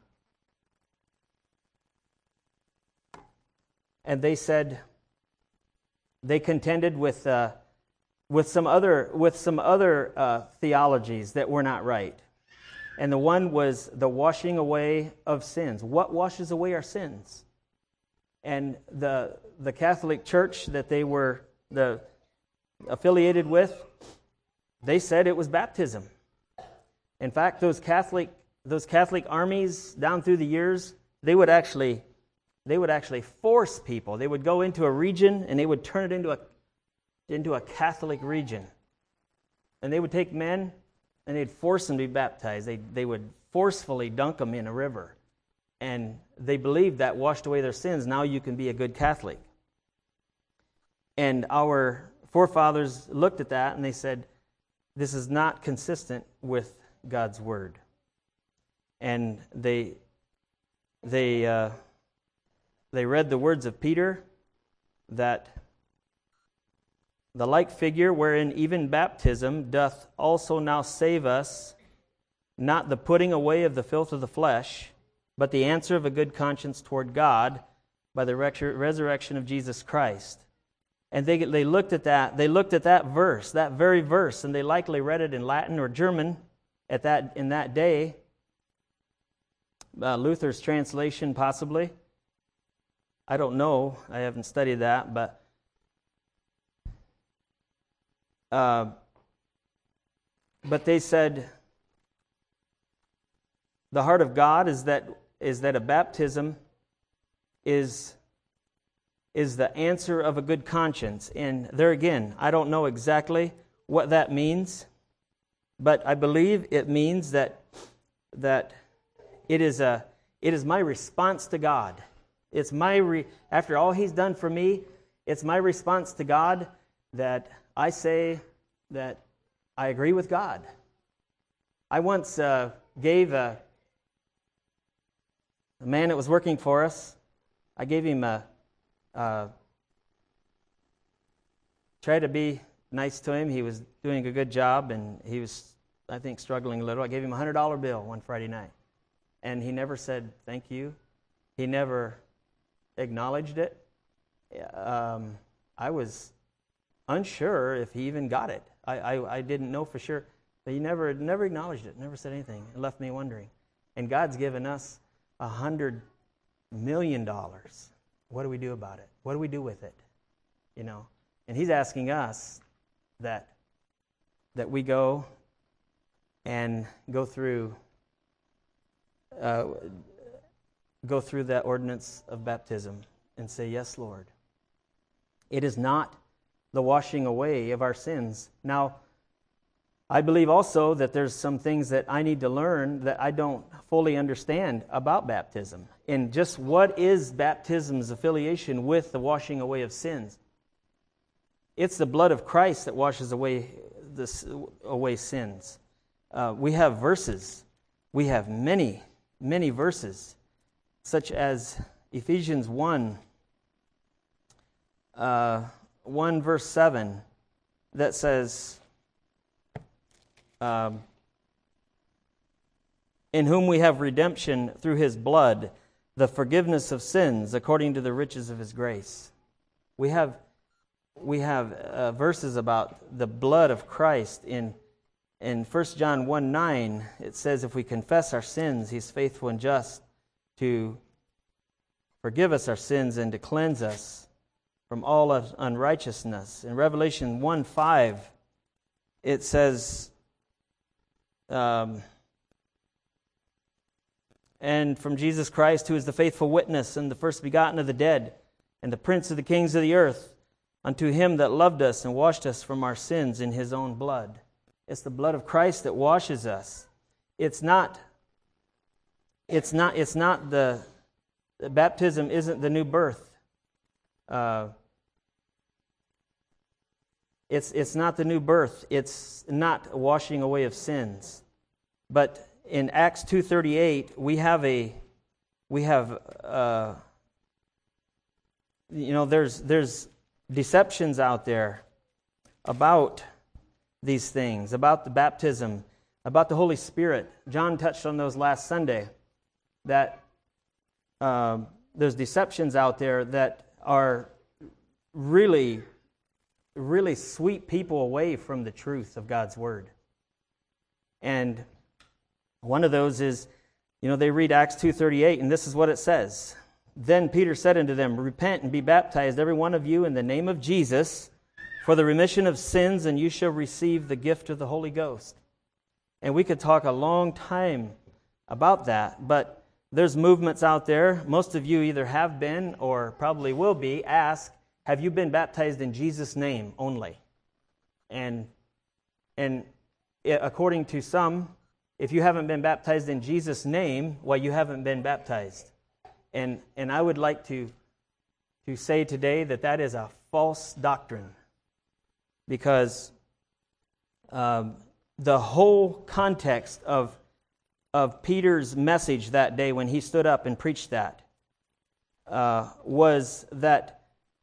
and they said, they contended with uh, with some other with some other uh, theologies that were not right. And the one was the washing away of sins. What washes away our sins? And the the Catholic Church that they were the affiliated with, they said it was baptism. In fact, those Catholic those Catholic armies down through the years, they would actually they would actually force people. They would go into a region and they would turn it into a into a Catholic region. And they would take men and they'd force them to be baptized. They they would forcefully dunk them in a river. And they believed that washed away their sins. Now you can be a good Catholic. And our forefathers looked at that and they said, this is not consistent with God's Word. And they they uh, they read the words of Peter, that the like figure wherein even baptism doth also now save us, not the putting away of the filth of the flesh, but the answer of a good conscience toward God by the resurrection of Jesus Christ. And they they looked at that, they looked at that verse, that very verse, and they likely read it in Latin or German at that in that day. Uh, Luther's translation, possibly. I don't know. I haven't studied that, but uh, but they said the heart of God is that is that a baptism is. is the answer of a good conscience. And there again, I don't know exactly what that means, but I believe it means that that it is a it is my response to God. It's my re, after all He's done for me, it's my response to God that I say that I agree with God. I once uh, gave a, a man that was working for us, I gave him a Uh, try to be nice to him. He was doing a good job, and he was, I think, struggling a little. I gave him a one hundred dollar bill one Friday night, and he never said thank you. He never acknowledged it. Um, I was unsure if he even got it. I, I, I didn't know for sure, but he never never acknowledged it, never said anything. It left me wondering. And God's given us a hundred million dollars. What do we do about it? What do we do with it? You know, and He's asking us that that we go and go through uh, go through that ordinance of baptism and say, "Yes, Lord." It is not the washing away of our sins. Now, I believe also that there's some things that I need to learn that I don't fully understand about baptism. And just what is baptism's affiliation with the washing away of sins? It's the blood of Christ that washes away this away sins. Uh, we have verses. We have many, many verses, such as Ephesians one, uh, one verse seven, that says, um, in whom we have redemption through his blood, the forgiveness of sins according to the riches of his grace. We have we have uh, verses about the blood of Christ in in First John one nine. It says, if we confess our sins, he's faithful and just to forgive us our sins and to cleanse us from all unrighteousness. In Revelation one five, it says, um, and from Jesus Christ, who is the faithful witness and the first begotten of the dead, and the prince of the kings of the earth, unto him that loved us and washed us from our sins in his own blood. It's the blood of Christ that washes us. It's not, it's not, it's not the, the baptism isn't the new birth. Uh, it's, it's not the new birth. It's not a washing away of sins. But in Acts two thirty-eight, we have a, we have, uh, you know, there's there's deceptions out there about these things, about the baptism, about the Holy Spirit. John touched on those last Sunday, that uh, there's deceptions out there that are really, really sweep people away from the truth of God's Word. And one of those is, you know, they read Acts two thirty-eight, and this is what it says. Then Peter said unto them, repent and be baptized, every one of you, in the name of Jesus, for the remission of sins, and you shall receive the gift of the Holy Ghost. And we could talk a long time about that, but there's movements out there. Most of you either have been or probably will be asked, have you been baptized in Jesus' name only? And, and according to some, if you haven't been baptized in Jesus' name, well, you haven't been baptized. And and I would like to to say today that that is a false doctrine, because um, the whole context of of Peter's message that day when he stood up and preached that uh, was that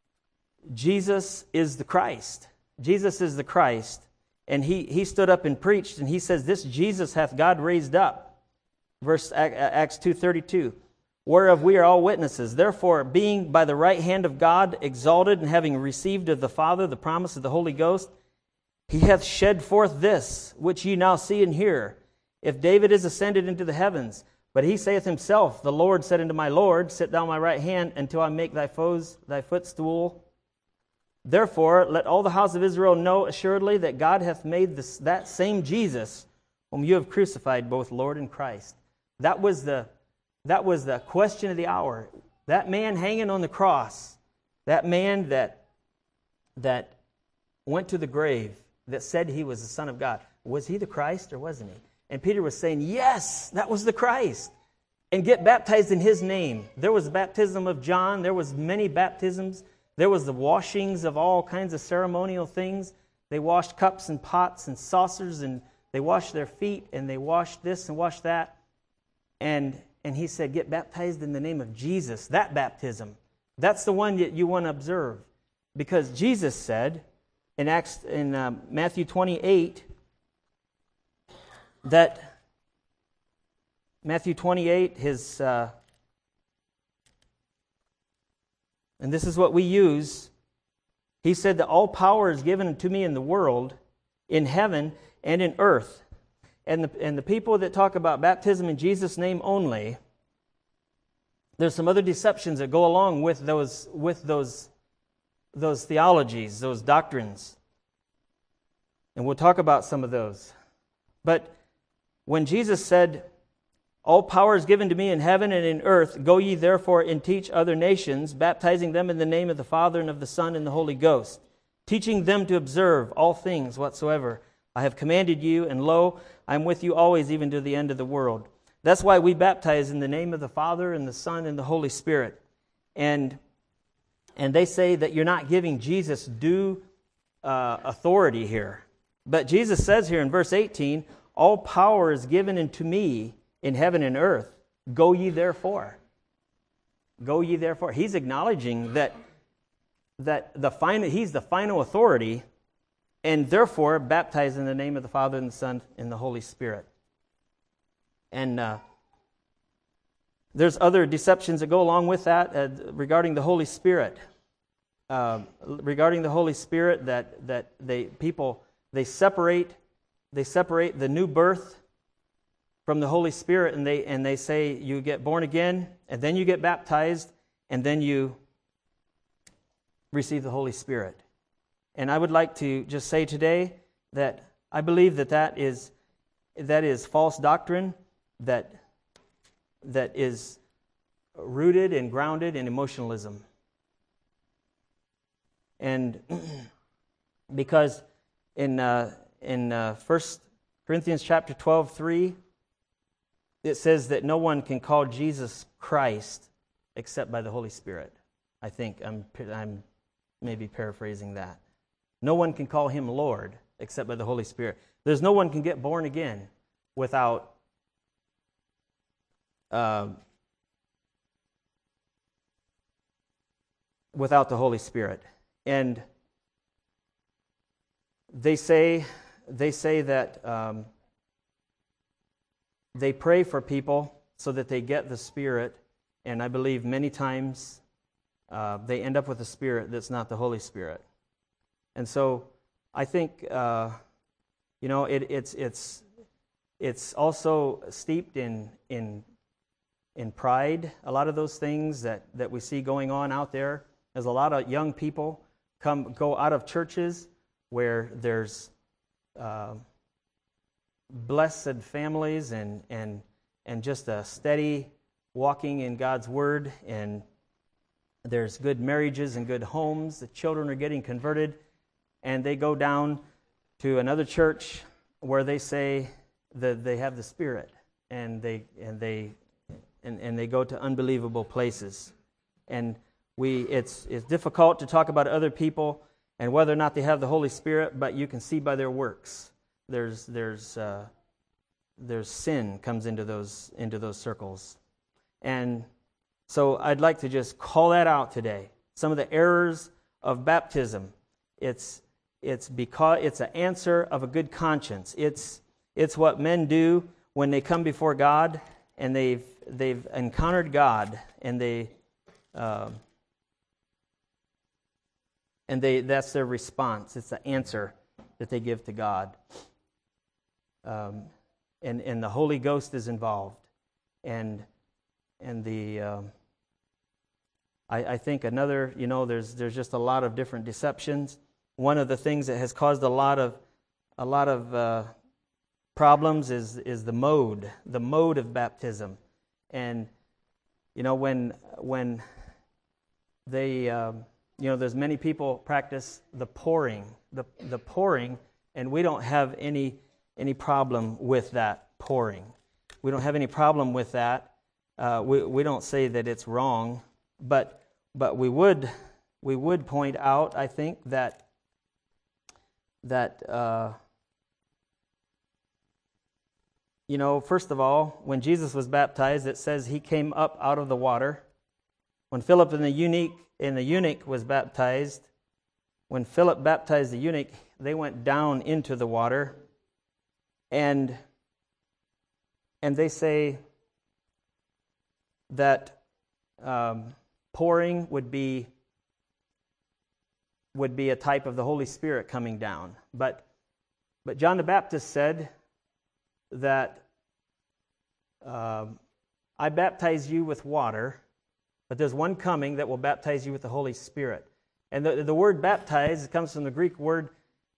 Jesus is the Christ. Jesus is the Christ. And he, he stood up and preached, and he says, this Jesus hath God raised up. Verse Acts two thirty-two. Whereof we are all witnesses. Therefore, being by the right hand of God exalted, and having received of the Father the promise of the Holy Ghost, he hath shed forth this, which ye now see and hear. If David is ascended into the heavens, but he saith himself, the Lord said unto my Lord, sit thou on my right hand, until I make thy foes thy footstool. Therefore, let all the house of Israel know assuredly that God hath made this, that same Jesus, whom you have crucified, both Lord and Christ. That was the That was the question of the hour. That man hanging on the cross, that man that that went to the grave, that said he was the Son of God, was he the Christ or wasn't he? And Peter was saying, yes, that was the Christ. And get baptized in his name. There was the baptism of John. There was many baptisms. There was the washings of all kinds of ceremonial things. They washed cups and pots and saucers, and they washed their feet, and they washed this and washed that. And And he said, get baptized in the name of Jesus. That baptism, that's the one that you want to observe. Because Jesus said in Acts, in uh, Matthew twenty-eight, that Matthew twenty-eight, his, uh, and this is what we use, he said that all power is given to me in the world, in heaven and in earth. And the, and the people that talk about baptism in Jesus' name only, there's some other deceptions that go along with those with those those theologies, those doctrines. And we'll talk about some of those. But when Jesus said, all power is given to me in heaven and in earth, go ye therefore and teach other nations, baptizing them in the name of the Father and of the Son and the Holy Ghost, teaching them to observe all things whatsoever I have commanded you, and lo, I am with you always, even to the end of the world. That's why we baptize in the name of the Father and the Son and the Holy Spirit. And and they say that you're not giving Jesus due uh, authority here. But Jesus says here in verse eighteen, all power is given unto me in heaven and earth. Go ye therefore. Go ye therefore. He's acknowledging that that the final, he's the final authority, and therefore baptize in the name of the Father and the Son and the Holy Spirit. And uh, there's other deceptions that go along with that uh, regarding the Holy Spirit. Uh, regarding the Holy Spirit, that that they people they separate they separate the new birth from the Holy Spirit, and they and they say you get born again, and then you get baptized, and then you receive the Holy Spirit. And I would like to just say today that I believe that that is that is false doctrine that that is rooted and grounded in emotionalism. And because in uh, in uh, First Corinthians chapter twelve, three, it says that no one can call Jesus Christ except by the Holy Spirit. I think I'm I'm maybe paraphrasing that. No one can call him Lord except by the Holy Spirit. There's no one can get born again without uh, without the Holy Spirit. And they say they say that um, they pray for people so that they get the Spirit, and I believe many times uh, they end up with a Spirit that's not the Holy Spirit. And so I think uh, you know it, it's it's it's also steeped in in in pride. A lot of those things that, that we see going on out there. There's a lot of young people come go out of churches where there's uh, blessed families and and and just a steady walking in God's Word, and there's good marriages and good homes. The children are getting converted, and they go down to another church where they say that they have the Spirit, and they and they and, and they go to unbelievable places. And we it's it's difficult to talk about other people and whether or not they have the Holy Spirit, but you can see by their works. There's there's uh, there's sin comes into those into those circles. And so I'd like to just call that out today. Some of the errors of baptism. It's it's because it's an answer of a good conscience. It's it's what men do when they come before God and they've they've encountered God, and they uh, and they that's their response. It's the answer that they give to God. Um, and and the Holy Ghost is involved, and and the um, I, I think another you know there's there's just a lot of different deceptions. One of the things that has caused a lot of a lot of uh, problems is is the mode the mode of baptism, and you know when when they um, you know there's many people practice the pouring the the pouring, and we don't have any any problem with that pouring. We don't have any problem with that. Uh, we we don't say that it's wrong, but but we would we would point out, I think, that that uh, you know, first of all, when Jesus was baptized, it says he came up out of the water. When Philip and the eunuch and the eunuch was baptized, when Philip baptized the eunuch, they went down into the water, and and they say that um, pouring would be would be a type of the Holy Spirit coming down. But but John the Baptist said that um, I baptize you with water, but there's one coming that will baptize you with the Holy Spirit. And the, the word baptize comes from the Greek word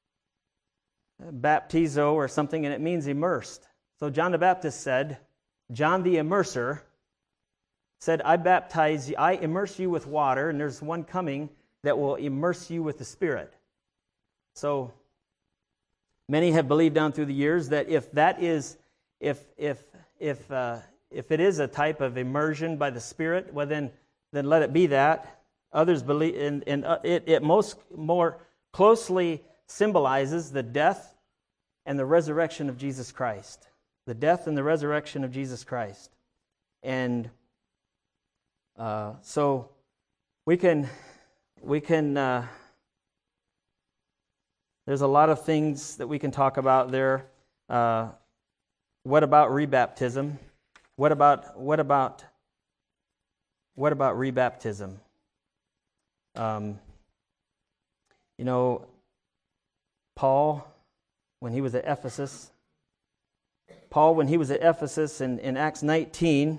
baptizo or something, and it means immersed. So John the Baptist said, John the Immerser said, I baptize you, I immerse you with water, and there's one coming that will immerse you with the Spirit. So Many have believed down through the years that if that is, if if if uh, if it is a type of immersion by the Spirit, well then then let it be that. Others believe, and, and uh, it it most more closely symbolizes the death and the resurrection of Jesus Christ, the death and the resurrection of Jesus Christ, and uh, so we can we can. Uh, There's a lot of things that we can talk about there. Uh, what about rebaptism? What about what about what about rebaptism? Um, you know, Paul, when he was at Ephesus, Paul, when he was at Ephesus in, in Acts nineteen,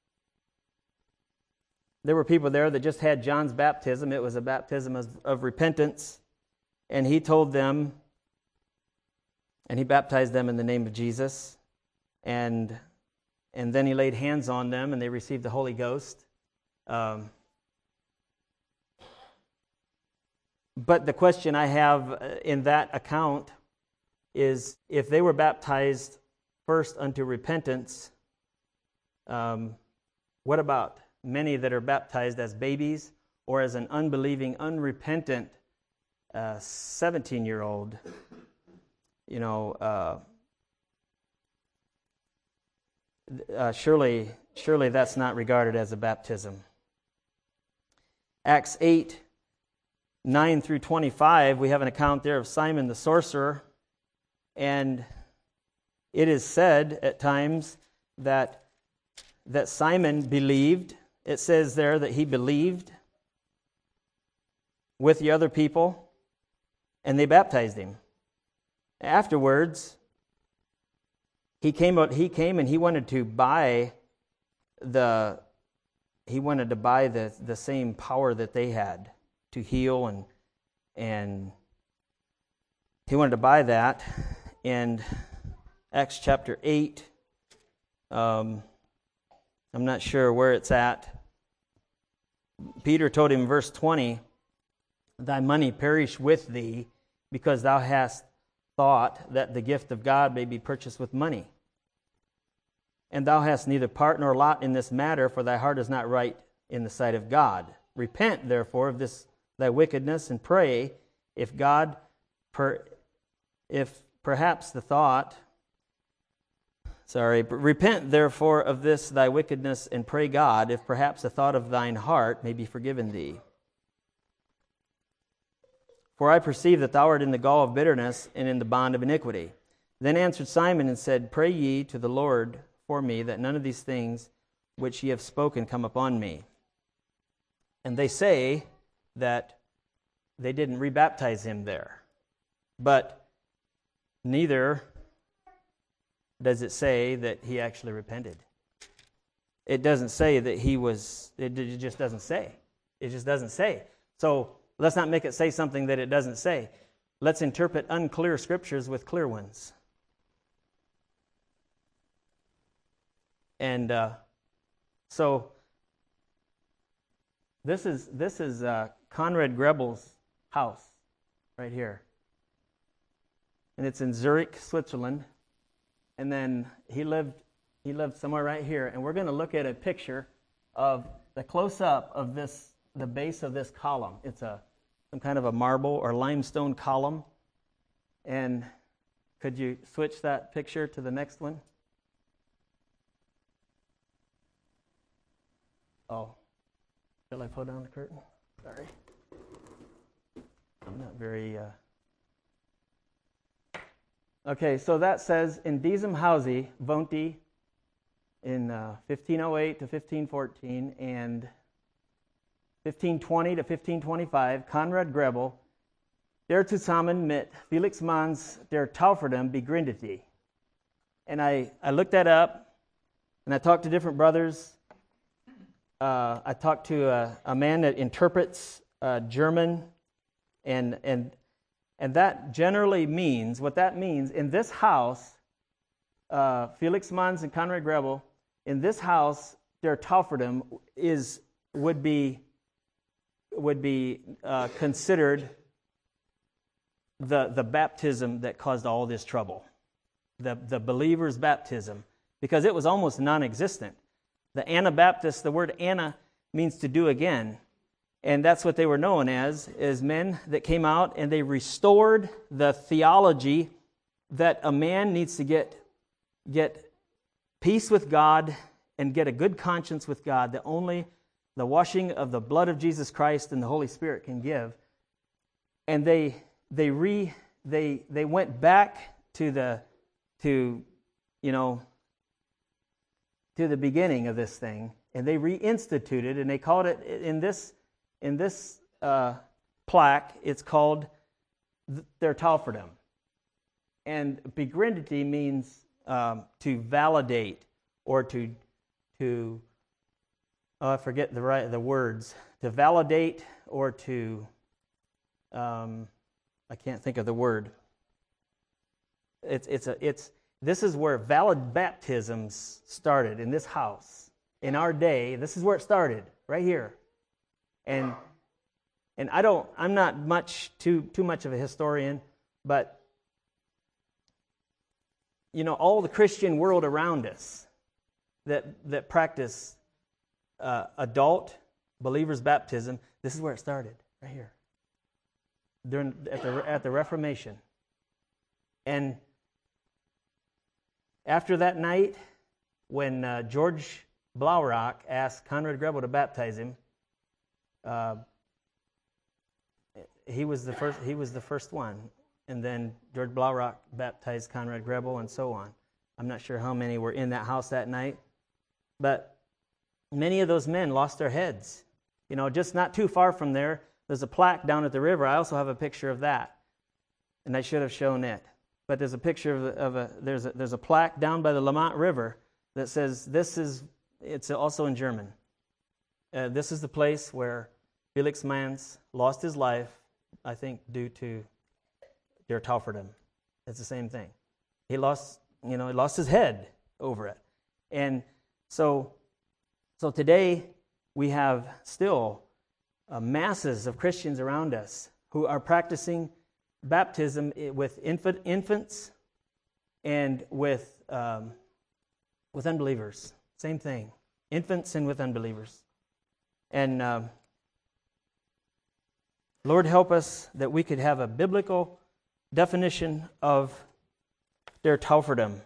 there were people there that just had John's baptism. It was a baptism of, of repentance. And he told them, and he baptized them in the name of Jesus, and and then he laid hands on them, and they received the Holy Ghost. Um, but the question I have in that account is, if they were baptized first unto repentance, um, what about many that are baptized as babies or as an unbelieving, unrepentant Uh, seventeen-year-old, you know, uh, uh, surely, surely that's not regarded as a baptism. Acts eight, nine through twenty-five, we have an account there of Simon the sorcerer, and it is said at times that that Simon believed. It says there that he believed with the other people, and they baptized him. Afterwards, he came out. He came and he wanted to buy the. He wanted to buy the the same power that they had to heal, and and he wanted to buy that. And Acts chapter eight. Um, I'm not sure where it's at. Peter told him in verse twenty, "Thy money perish with thee, because thou hast thought that the gift of God may be purchased with money. And thou hast neither part nor lot in this matter, for thy heart is not right in the sight of God. Repent, therefore, of this thy wickedness, and pray, if God, per, if perhaps the thought, sorry, repent, therefore, of this thy wickedness, and pray God, if perhaps the thought of thine heart may be forgiven thee. For I perceive that thou art in the gall of bitterness and in the bond of iniquity." Then answered Simon and said, "Pray ye to the Lord for me, that none of these things which ye have spoken come upon me." And they say that they didn't rebaptize him there. But neither does it say that he actually repented. It doesn't say that he was, it just doesn't say. It just doesn't say. So let's not make it say something that it doesn't say. Let's interpret unclear scriptures with clear ones. And uh, so this is this is uh, Conrad Grebel's house right here, and it's in Zurich, Switzerland. And then he lived he lived somewhere right here. And we're going to look at a picture of the close up of this. The base of this column. It's a some kind of a marble or limestone column. And could you switch that picture to the next one? Oh, shall I pull down the curtain? Sorry, I'm not very. Uh... Okay, so that says in diesem Hause wohnt die in uh, fifteen oh eight to fifteen fourteen and fifteen twenty to fifteen twenty-five, Conrad Grebel, der zusammen mit Felix Manz der Tauferdom begründet die. And I, I looked that up, and I talked to different brothers. Uh, I talked to a, a man that interprets uh, German, and and and that generally means, what that means, in this house, uh, Felix Manz and Conrad Grebel, in this house, der Tauferdom is would be would be uh, considered the, the baptism that caused all this trouble. The, the believer's baptism, because it was almost non-existent. The Anabaptists, the word Anna means to do again. And that's what they were known as, as men that came out and they restored the theology that a man needs to get, get peace with God and get a good conscience with God that only the washing of the blood of Jesus Christ and the Holy Spirit can give. And they they re they they went back to the to you know to the beginning of this thing, and they reinstituted, and they called it in this in this uh, plaque. It's called their Tauferdom, and begrinity means um, to validate or to to oh, I forget the right the words to validate or to um, I can't think of the word. It's it's a it's. This is where valid baptisms started in this house. In our day, this is where it started, right here. And and I don't I'm not much too too much of a historian, but you know, all the Christian world around us that that practice uh, adult believers' baptism, this is where it started, right here. During at the at the Reformation. And after that night, when uh, George Blaurock asked Conrad Grebel to baptize him, uh, he was the first. He was the first one, and then George Blaurock baptized Conrad Grebel, and so on. I'm not sure how many were in that house that night, but many of those men lost their heads. You know, just not too far from there, there's a plaque down at the river. I also have a picture of that, and I should have shown it. But there's a picture of a, of a there's a there's a plaque down by the Lamont River that says this is it's also in German. Uh, this is the place where Felix Manz lost his life, I think, due to Der Tauferdom. It's the same thing. He lost you know he lost his head over it, and so so today we have still uh, masses of Christians around us who are practicing baptism with infant, infants and with um, with unbelievers. Same thing. Infants and with unbelievers. And um, Lord, help us that we could have a biblical definition of Der Tauferdom.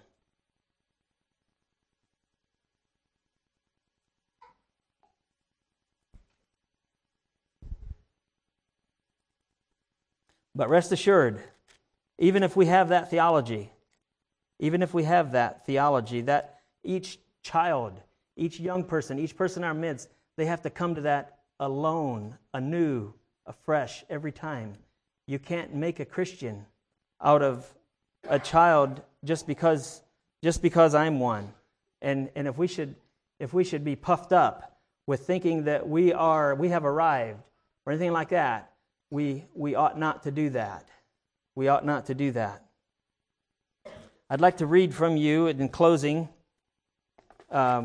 But rest assured, even if we have that theology, even if we have that theology, that each child, each young person, each person in our midst, they have to come to that alone, anew, afresh, every time. You can't make a Christian out of a child just because just because I'm one. And and if we should if we should be puffed up with thinking that we are we have arrived or anything like that, We we ought not to do that. We ought not to do that. I'd like to read from you in closing. Um,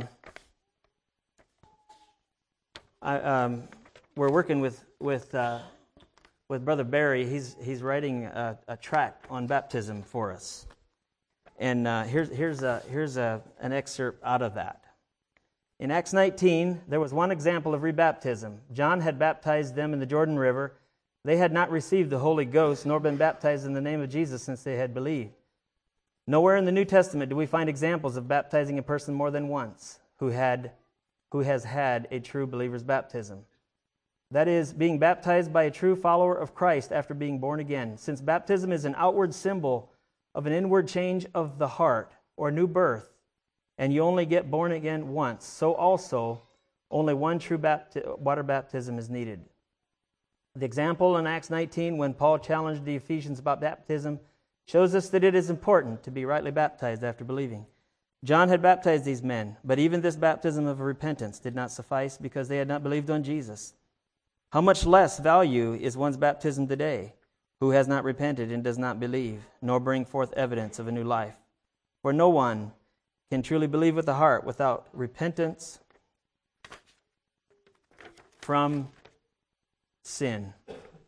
I, um, we're working with with uh, with Brother Barry. He's he's writing a, a tract on baptism for us, and uh, here's here's a here's a an excerpt out of that. In Acts nineteen, there was one example of rebaptism. John had baptized them in the Jordan River. They had not received the Holy Ghost, nor been baptized in the name of Jesus since they had believed. Nowhere in the New Testament do we find examples of baptizing a person more than once who had, who has had a true believer's baptism. That is, being baptized by a true follower of Christ after being born again. Since baptism is an outward symbol of an inward change of the heart or new birth, and you only get born again once, so also only one true bapti- water baptism is needed. The example in Acts nineteen, when Paul challenged the Ephesians about baptism, shows us that it is important to be rightly baptized after believing. John had baptized these men, but even this baptism of repentance did not suffice because they had not believed on Jesus. How much less value is one's baptism today, who has not repented and does not believe, nor bring forth evidence of a new life? For no one can truly believe with the heart without repentance from sin.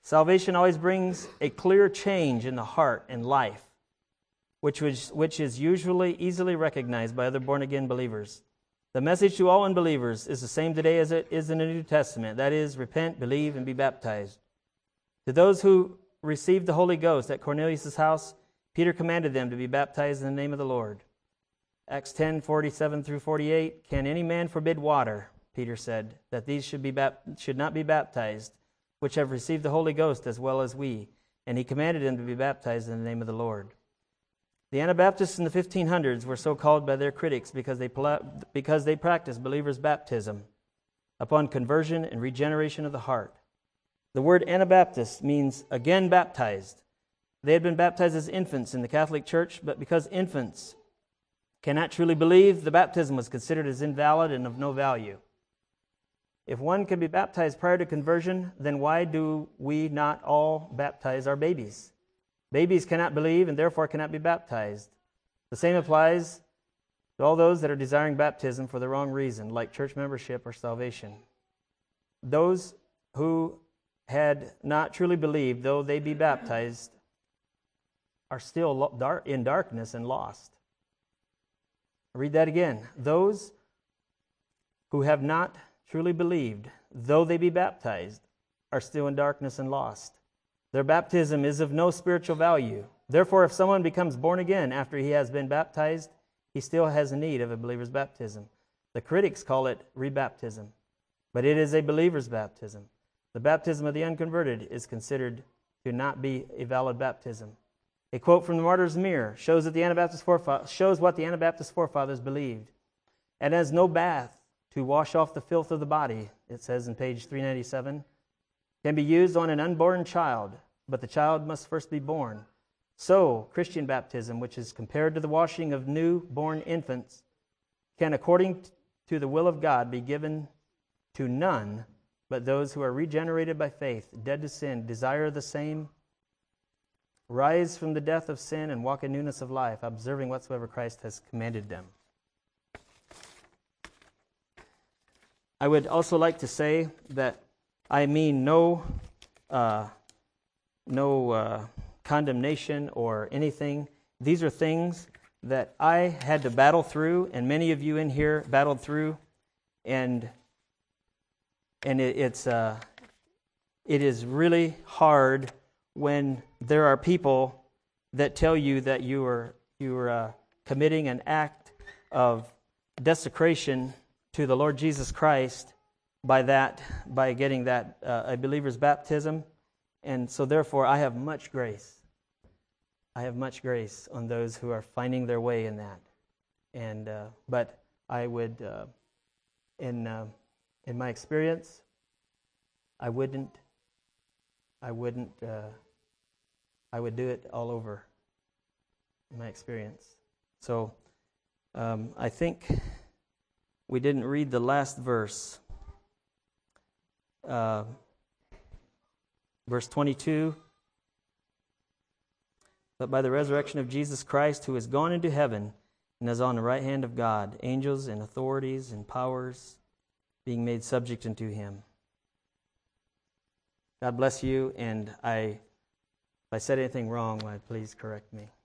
Salvation always brings a clear change in the heart and life, which, was, which is usually easily recognized by other born-again believers. The message to all unbelievers is the same today as it is in the New Testament. That is, repent, believe, and be baptized. To those who received the Holy Ghost at Cornelius' house, Peter commanded them to be baptized in the name of the Lord. Acts ten, forty-seven through forty-eight, can any man forbid water, Peter said, that these should, be bap- should not be baptized, which have received the Holy Ghost as well as we? And he commanded them to be baptized in the name of the Lord. The Anabaptists in the fifteen hundreds were so called by their critics because they, because they practiced believers' baptism upon conversion and regeneration of the heart. The word Anabaptist means again baptized. They had been baptized as infants in the Catholic Church, but because infants cannot truly believe, the baptism was considered as invalid and of no value. If one can be baptized prior to conversion, then why do we not all baptize our babies? Babies cannot believe and therefore cannot be baptized. The same applies to all those that are desiring baptism for the wrong reason, like church membership or salvation. Those who had not truly believed, though they be baptized, are still in darkness and lost. I'll read that again. Those who have not truly believed, though they be baptized, are still in darkness and lost. Their baptism is of no spiritual value. Therefore, if someone becomes born again after he has been baptized, he still has need of a believer's baptism. The critics call it rebaptism, but it is a believer's baptism. The baptism of the unconverted is considered to not be a valid baptism. A quote from the Martyr's Mirror shows that the Anabaptist forefathers, shows what the Anabaptist forefathers believed. And as no bath to wash off the filth of the body, it says in page three ninety-seven, can be used on an unborn child, but the child must first be born. So, Christian baptism, which is compared to the washing of newborn infants, can, according to the will of God, be given to none but those who are regenerated by faith, dead to sin, desire the same, rise from the death of sin, and walk in newness of life, observing whatsoever Christ has commanded them. I would also like to say that I mean no, uh, no uh, condemnation or anything. These are things that I had to battle through, and many of you in here battled through, and and it, it's uh, it is really hard when there are people that tell you that you are you are uh, committing an act of desecration to the Lord Jesus Christ by that, by getting that uh, a believer's baptism. And so therefore I have much grace. I have much grace on those who are finding their way in that. And uh, but I would, uh, in uh, in my experience, I wouldn't, I wouldn't, uh, I would do it all over. In my experience, so um, I think we didn't read the last verse. Uh, verse twenty-two, but by the resurrection of Jesus Christ, who is gone into heaven and is on the right hand of God, angels and authorities and powers being made subject unto him. God bless you, and I, if I said anything wrong, why, please correct me.